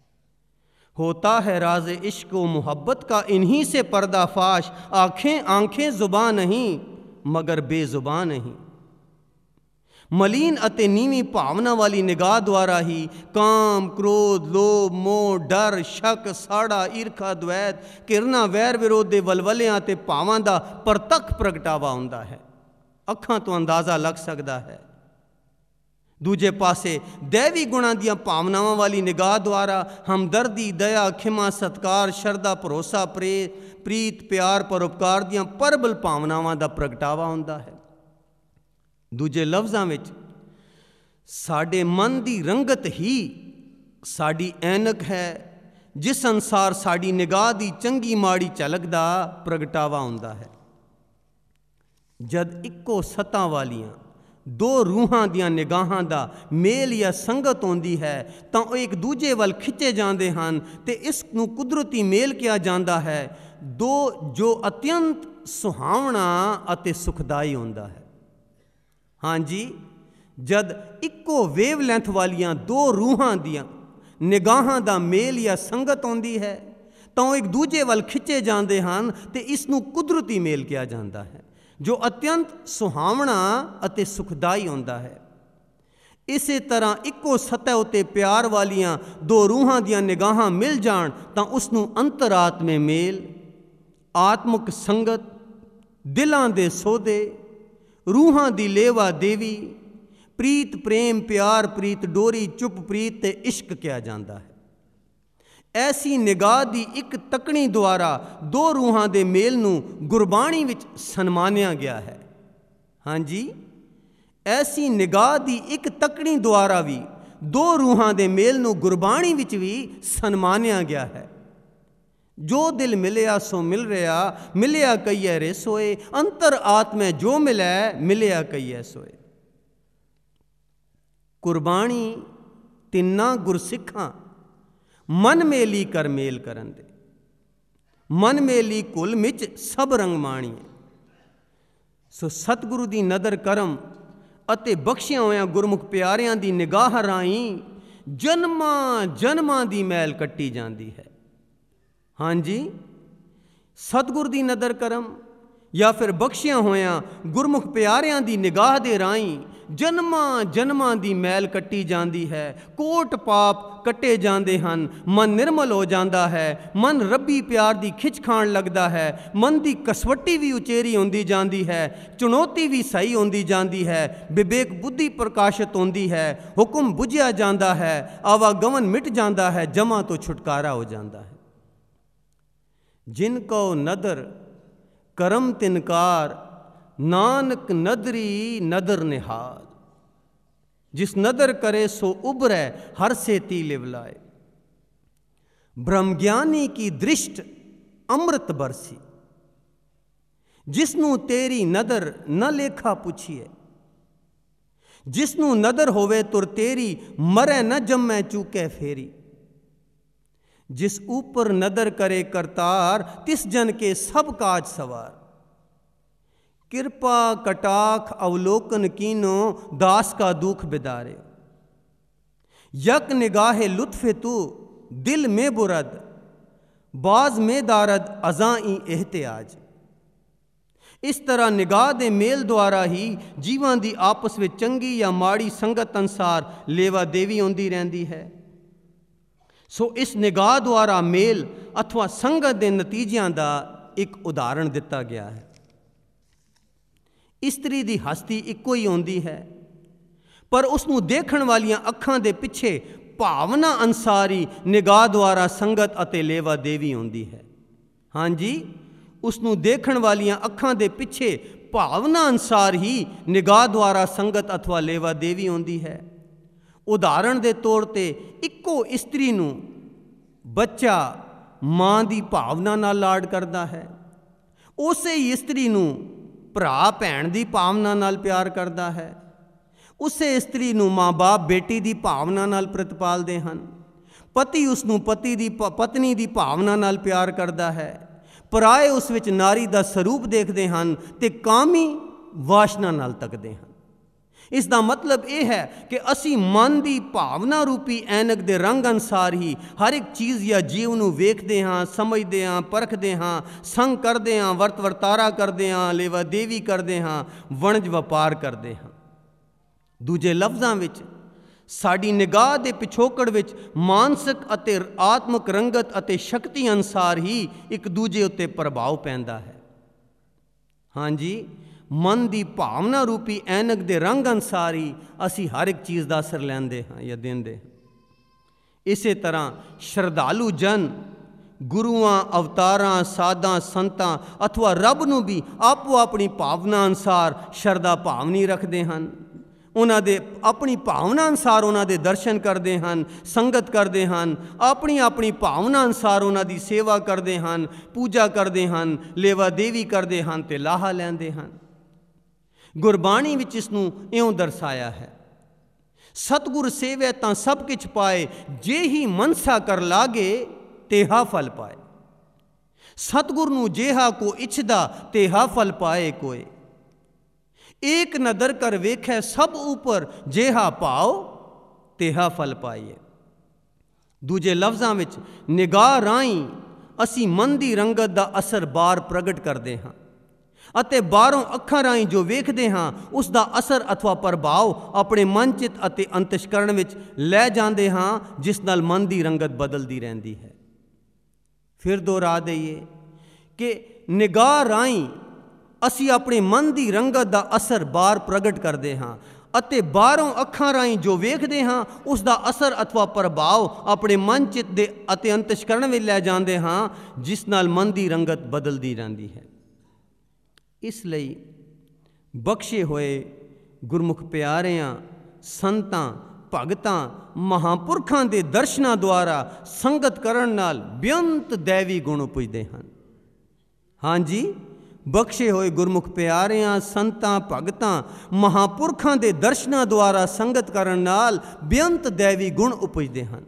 होता है राज़ इश्क व मोहब्बत का इन्हीं से पर्दाफाश, आँखें आँखें ज़ुबां नहीं मगर बेजुबां नहीं। ਮਲੀਨ ਅਤੇ ਨੀਵੀਂ ਭਾਵਨਾ ਵਾਲੀ ਨਿਗਾਹ ਦੁਆਰਾ ਹੀ ਕਾਮ, ਕ੍ਰੋਧ, ਲੋਭ, ਮੋਹ, ਡਰ, ਸ਼ੱਕ, ਸਾੜਾ, ਈਰਖਾ, ਦਵੈਤ, ਘਿਰਨਾ, ਵੈਰ ਵਿਰੋਧ ਦੇ ਵਲਵਲਿਆਂ ਅਤੇ ਭਾਵਾਂ ਦਾ ਪ੍ਰਤੱਖ ਪ੍ਰਗਟਾਵਾ ਹੁੰਦਾ ਹੈ। ਅੱਖਾਂ ਤੋਂ ਅੰਦਾਜ਼ਾ ਲੱਗ ਸਕਦਾ ਹੈ। ਦੂਜੇ ਪਾਸੇ ਦੈਵੀ ਗੁਣਾਂ ਦੀਆਂ ਭਾਵਨਾਵਾਂ ਵਾਲੀ ਨਿਗਾਹ ਦੁਆਰਾ ਹਮਦਰਦੀ, ਦਇਆ, ਖਿਮਾ, ਸਤਿਕਾਰ, ਸ਼ਰਧਾ, ਭਰੋਸਾ, ਪ੍ਰੇ ਪ੍ਰੀਤ, ਪਿਆਰ, ਪਰਉਪਕਾਰ ਦੀਆਂ ਪ੍ਰਬਲ ਭਾਵਨਾਵਾਂ ਦਾ ਪ੍ਰਗਟਾਵਾ ਹੁੰਦਾ ਹੈ। ਦੂਜੇ ਲਫ਼ਜ਼ਾਂ ਵਿੱਚ ਸਾਡੇ ਮਨ ਦੀ ਰੰਗਤ ਹੀ ਸਾਡੀ ਐਨਕ ਹੈ, ਜਿਸ ਅਨੁਸਾਰ ਸਾਡੀ ਨਿਗਾਹ ਦੀ ਚੰਗੀ ਮਾੜੀ ਝਲਕ ਦਾ ਪ੍ਰਗਟਾਵਾ ਹੁੰਦਾ ਹੈ। ਜਦ ਇੱਕੋ ਸਤ੍ਹਾਂ ਵਾਲੀਆਂ ਦੋ ਰੂਹਾਂ ਦੀਆਂ ਨਿਗਾਹਾਂ ਦਾ ਮੇਲ ਜਾਂ ਸੰਗਤ ਹੁੰਦੀ ਹੈ ਤਾਂ ਉਹ ਇੱਕ ਦੂਜੇ ਵੱਲ ਖਿੱਚੇ ਜਾਂਦੇ ਹਨ ਅਤੇ ਇਸ ਨੂੰ ਕੁਦਰਤੀ ਮੇਲ ਕਿਹਾ ਜਾਂਦਾ ਹੈ, ਦੋ ਜੋ ਅਤਿਅੰਤ ਸੁਹਾਵਣਾ ਅਤੇ ਸੁਖਦਾਈ ਹੁੰਦਾ ਹੈ। ਹਾਂਜੀ, ਜਦ ਇੱਕੋ ਵੇਵ ਲੈਂਥ ਵਾਲੀਆਂ ਦੋ ਰੂਹਾਂ ਦੀਆਂ ਨਿਗਾਹਾਂ ਦਾ ਮੇਲ ਜਾਂ ਸੰਗਤ ਹੁੰਦੀ ਹੈ ਤਾਂ ਉਹ ਇੱਕ ਦੂਜੇ ਵੱਲ ਖਿੱਚੇ ਜਾਂਦੇ ਹਨ ਅਤੇ ਇਸ ਨੂੰ ਕੁਦਰਤੀ ਮੇਲ ਕਿਹਾ ਜਾਂਦਾ ਹੈ, ਜੋ ਅਤਿਅੰਤ ਸੁਹਾਵਣਾ ਅਤੇ ਸੁਖਦਾਈ ਹੁੰਦਾ ਹੈ। ਇਸੇ ਤਰ੍ਹਾਂ ਇੱਕੋ ਸਤਹ ਉੱਤੇ ਪਿਆਰ ਵਾਲੀਆਂ ਦੋ ਰੂਹਾਂ ਦੀਆਂ ਨਿਗਾਹਾਂ ਮਿਲ ਜਾਣ ਤਾਂ ਉਸ ਨੂੰ ਅੰਤਰਾਤਮੇ ਮੇਲ, ਆਤਮਿਕ ਸੰਗਤ, ਦਿਲਾਂ ਦੇ ਸੌਦੇ, ਰੂਹਾਂ ਦੀ ਲੇਵਾ ਦੇਵੀ, ਪ੍ਰੀਤ, ਪ੍ਰੇਮ, ਪਿਆਰ, ਪ੍ਰੀਤ, ਡੋਰੀ, ਚੁੱਪ ਪ੍ਰੀਤ ਤੇ ਇਸ਼ਕ ਕਿਹਾ ਜਾਂਦਾ ਹੈ। ਐਸੀ ਨਿਗਾਹ ਦੀ ਇੱਕ ਤੱਕਣੀ ਦੁਆਰਾ ਦੋ ਰੂਹਾਂ ਦੇ ਮੇਲ ਨੂੰ ਗੁਰਬਾਣੀ ਵਿੱਚ ਸਨਮਾਨਿਆ ਗਿਆ ਹੈ। ਹਾਂਜੀ, ਐਸੀ ਨਿਗਾਹ ਦੀ ਇੱਕ ਤੱਕਣੀ ਦੁਆਰਾ ਵੀ ਦੋ ਰੂਹਾਂ ਦੇ ਮੇਲ ਨੂੰ ਗੁਰਬਾਣੀ ਵਿੱਚ ਵੀ ਸਨਮਾਨਿਆ ਗਿਆ ਹੈ। ਜੋ ਦਿਲ ਮਿਲਿਆ ਸੋ ਮਿਲ ਰਿਹਾ, ਮਿਲਿਆ ਕਈਐ ਰੇ ਸੋਏ, ਅੰਤਰ ਆਤਮੈ ਜੋ ਮਿਲੈ, ਮਿਲਿਆ ਕਈਐ ਸੋਏ। ਕੁਰਬਾਣੀ ਤਿੰਨਾਂ ਗੁਰਸਿੱਖਾਂ ਮਨ ਮੇਲੀ ਕਰ ਮੇਲ ਕਰਨ ਦੇ, ਮਨ ਮੇਲੀ ਕੁਲ ਮਿਚ ਸਭ ਰੰਗ ਮਾਣੀਏ। ਸੋ ਸਤਿਗੁਰੂ ਦੀ ਨਦਰ ਕਰਮ ਅਤੇ ਬਖਸ਼ਿਆ ਹੋਇਆਂ ਗੁਰਮੁਖ ਪਿਆਰਿਆਂ ਦੀ ਨਿਗਾਹ ਰਾਹੀਂ ਜਨਮਾਂ ਜਨਮਾਂ ਦੀ ਮੈਲ ਕੱਟੀ ਜਾਂਦੀ ਹੈ। ਹਾਂਜੀ, ਸਤਿਗੁਰ ਦੀ ਨਦਰ ਕਰਮ ਜਾਂ ਫਿਰ ਬਖਸ਼ਿਆ ਹੋਇਆਂ ਗੁਰਮੁਖ ਪਿਆਰਿਆਂ ਦੀ ਨਿਗਾਹ ਦੇ ਰਾਹੀਂ ਜਨਮਾਂ ਜਨਮਾਂ ਦੀ ਮੈਲ ਕੱਟੀ ਜਾਂਦੀ ਹੈ। ਕੋਟ ਪਾਪ ਕੱਟੇ ਜਾਂਦੇ ਹਨ, ਮਨ ਨਿਰਮਲ ਹੋ ਜਾਂਦਾ ਹੈ, ਮਨ ਰੱਬੀ ਪਿਆਰ ਦੀ ਖਿੱਚ ਖਾਣ ਲੱਗਦਾ ਹੈ, ਮਨ ਦੀ ਕਸਵੱਟੀ ਵੀ ਉਚੇਰੀ ਹੁੰਦੀ ਜਾਂਦੀ ਹੈ, ਚੁਣੌਤੀ ਵੀ ਸਹੀ ਹੁੰਦੀ ਜਾਂਦੀ ਹੈ, ਵਿਵੇਕ ਬੁੱਧੀ ਪ੍ਰਕਾਸ਼ਿਤ ਹੁੰਦੀ ਹੈ, ਹੁਕਮ ਬੁਝਿਆ ਜਾਂਦਾ ਹੈ, ਆਵਾਗਮਨ ਮਿਟ ਜਾਂਦਾ ਹੈ, ਜਮਾ ਤੋਂ ਛੁਟਕਾਰਾ ਹੋ ਜਾਂਦਾ ਹੈ। ਜਿਨ ਕੋ ਨਦਰ ਕਰਮ ਤਿਨਕਾਰ, ਨਾਨਕ ਨਦਰੀ ਨਦਰ ਨਿਹਾਲ। ਜਿਸ ਨਦਰ ਕਰੇ ਸੋ ਉਬਰੈ, ਹਰ ਸੇਤੀ ਲਿਵ ਲਾਏ। ब्रह्मज्ञानी की दृष्ट अमृत बरसी, ਜਿਸਨੂੰ ਤੇਰੀ ਨਦਰ ਨਾ ਲੇਖਾ ਪੁੱਛੀਏ, ਜਿਸਨੂੰ ਨਦਰ ਹੋਵੇ ਤੁਰ ਤੇਰੀ, ਮਰੇ ਨਾ ਜੰਮੈ ਚੂਕੇ ਫੇਰੀ। जिस ऊपर नदर करे करतार, तिस जन के सब काज सवार। कृपा कटाख अवलोकन कीनो, दास का दुख बिदारे। यक निगाहे लुत्फे तू, दिल में बुरद, बाज में दारद अज़ां ई एहतियाज। इस तरह निगाह दे मेल द्वारा ही जीवां दी आपस में चंगी या माड़ी संगत अनुसार लेवा देवी आउंदी रहिंदी है। सो इस निगाह द्वारा मेल अथवा संगत के नतीजियां का एक उदाहरण दिता गया है। इस्त्री की हस्ती इको ही होंदी है, पर उसनू देखण वालियां अखां दे पिछे भावना अनुसार ही निगाह द्वारा संगत अते लेवा देवी होंदी है। हाँ जी, उसनू देखण वालियां अखां दे पिछे भावना अनुसार ही निगाह द्वारा संगत अथवा लेवा देवी होंदी है। उदाहरण के तौर पर इक्को इस्त्री नूं बच्चा मां की भावना नाल लाड करता है, उसे ही इस्त्री नूं भरा भैन की भावना नाल प्यार करता है, उसे इस्त्री नूं माँ बाप बेटी की भावना नाल प्रतिपालते हैं, पति उसनूं पति की पत्नी की भावना नाल प्यार करता है, पराए उस विच नारी का स्वरूप देखते हैं ते कामी वासना नाल तकते हैं। इसका मतलब यह है कि असी मन की भावना रूपी ऐनक के रंग अनुसार ही हर एक चीज़ या जीव नूं वेखते हाँ, समझते हाँ, परखते हाँ, संग करते हाँ, वर्त वर्तारा करते हाँ, लेवा देवी करते हाँ, वणज वपार करते हाँ। दूजे लफ्ज़ां विच साड़ी निगाह के पिछोकड़ विच मानसिक अते आत्मक रंगत अते शक्ति अनुसार ही एक दूजे उत्ते प्रभाव पैंदा है। हाँ जी, मन की भावना रूपी ऐनक के रंग अनुसार ही असी हर एक चीज़ का असर लेंदे हाँ या देंदे हाँ। इस तरह श्रद्धालु जन गुरुआं, अवतारां, साधां, संतां अथवा रब नूं भी आपो अपनी भावना अनुसार श्रद्धा भावनी रखते हैं। उन्हां दे अपनी भावना अनुसार उन्हां दे दर्शन करते हैं, संगत करते हैं, अपनी अपनी भावना अनुसार उन्हां दी सेवा करते हैं, पूजा करते हैं, लेवा देवी करते हैं ते लाहा लैंदे हैं। गुरबाणी विच इसनूं इउं दर्शाया है, सतगुर सेवे तां सब किछ पाए, जे ही मनसा कर लागे तेहा फल पाए। सतगुर नूं जेहा को इच्छदा तेहा फल पाए कोई। एक नदर कर वेखै सब ऊपर, जेहा पाओ तेहा फल पाइए। दूजे लफ्ज़ां विच निगाह राहीं असी मन दी रंगत दा असर बार प्रगट करते हाँ अते बाहरों अखां राहीं जो वेखते हाँ उसका असर अथवा प्रभाव अपने मन चित अते अंतस्करण विच लै जाते हाँ, जिस नाल मन की रंगत बदलती रहती है। फिर दोहरा दईए कि निगाह राहीं असी अपने मन की रंगत का असर बाहर प्रगट करते हाँ अते बाहरों अखां राहीं जो वेखते हाँ उसका असर अथवा प्रभाव अपने मन चित दे अते अंतस्करण विच लै जाते हाँ, जिस नाल मन की रंगत बदलती रहती है। इसलिए बख्शे हुए गुरमुख प्यारियां, संतां, भगतां, महापुरखां दे दर्शनां द्वारा संगत करन नाल बेअंत दैवी गुण उपजते हैं। हाँ जी, बख्शे हुए गुरमुख प्यारियां, संतां, भगतां, महापुरखां दे दर्शनां द्वारा संगत करन नाल बेअंत दैवी गुण उपजते हैं।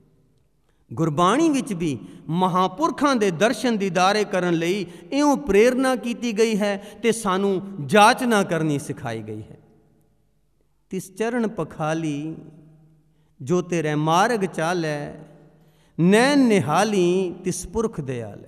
गुरबाणी विच भी महापुरखां दे दर्शन दीदारे करन लई इउं प्रेरणा की गई है ते सानू जाचना करनी सिखाई गई है। तिस चरण पखाली जो तेरे मार्ग चालै, नैन निहाली तिस पुरख दयाल।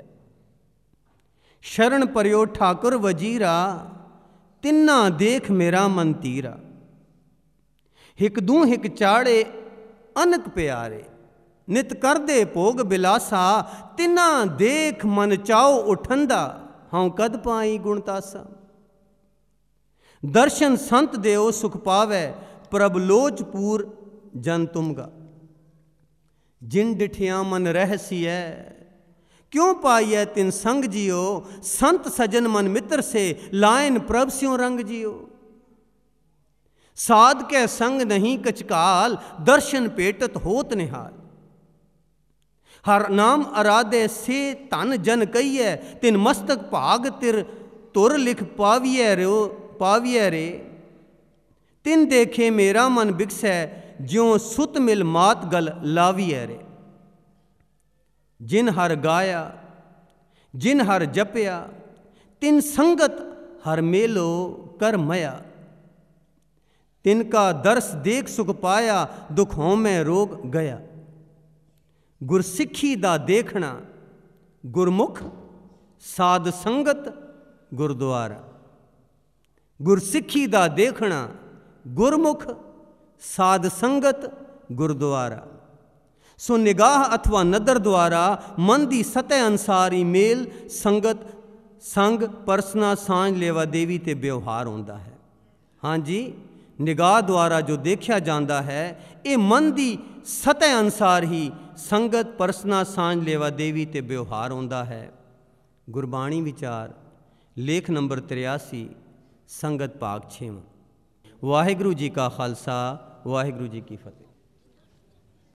शरण परयो ठाकुर वजीरा, तिन्ना देख मेरा मन तीरा। हिक दूं हिक चाड़े अनक प्यारे, नित कर दे भोग बिलासा। तिना देख मन चाओ उठंदा, हाँ कद पाई गुणतासा। दर्शन संत देओ सुख पावै, प्रभ लोचपूर जन तुमगा। जिन डिठिया मन रहसियै, क्यों पाइयै तिन संग जियो। संत सजन मन मित्र से, लायन प्रभ स्यों रंग जियो। साध के संग नहीं कचकाल, दर्शन पेटत होत निहाल। हर नाम आराधे से तन जन कहिए, तिन मस्तक भाग तिर ਧੁਰ ਲਿਖ ਪਾਵੀਐ ਰਿਓ ਪਾਵੀਐ ਰੇ, ਤਿਨ ਦੇਖੇ ਮੇਰਾ ਮਨ ਬਿਕਸੈ, ਜਿਉ ਸੁਤ ਮਿਲ ਮਾਤ ਗਲ ਲਾਵੀਐ ਰੇ। ਜਿਨ ਹਰ ਗਾਇਆ ਜਿਨ ਹਰ ਜਪਿਆ, ਤਿਨ ਸੰਗਤ ਹਰ ਮੇਲੋ ਕਰ ਮਇਆ। ਤਿਨ ਕਾ ਦਰਸ ਦੇਖ ਸੁਖ ਪਾਇਆ, ਦੁਖ ਹਉਮੈ ਰੋਗ ਗਿਆ। ਗੁਰਸਿੱਖੀ ਦਾ ਦੇਖਣਾ ਗੁਰਮੁਖ, ਸਾਧ ਸੰਗਤ ਗੁਰਦੁਆਰਾ। ਗੁਰਸਿੱਖੀ ਦਾ ਦੇਖਣਾ ਗੁਰਮੁਖ, ਸਾਧ ਸੰਗਤ ਗੁਰਦੁਆਰਾ। ਸੋ ਨਿਗਾਹ ਅਥਵਾ ਨਦਰ ਦੁਆਰਾ ਮਨ ਦੀ ਸਤਹ ਅਨੁਸਾਰ ਹੀ ਮੇਲ, ਸੰਗਤ, ਸੰਗ, ਪਰਸਨਾ, ਸਾਂਝ, ਲੇਵਾ ਦੇਵੀ ਤੇ ਵਿਵਹਾਰ ਹੁੰਦਾ ਹੈ। ਹਾਂਜੀ, ਨਿਗਾਹ ਦੁਆਰਾ ਜੋ ਦੇਖਿਆ ਜਾਂਦਾ ਹੈ, ਇਹ ਮਨ ਦੀ ਸਤਹ ਅਨੁਸਾਰ ਹੀ ਸੰਗਤ, ਪਰਸਨਾ, ਸਾਂਝ, ਲੇਵਾ ਦੇਵੀ ਤੇ ਵਿਵਹਾਰ ਹੁੰਦਾ ਹੈ। ਗੁਰਬਾਣੀ ਵਿਚਾਰ ਲੇਖ ਨੰਬਰ ਤਰਿਆਸੀ, ਸੰਗਤ ਭਾਗ ਛੇਵਾਂ। ਵਾਹਿਗੁਰੂ ਜੀ ਕਾ ਖਾਲਸਾ, ਵਾਹਿਗੁਰੂ ਜੀ ਕੀ ਫਤਿਹ।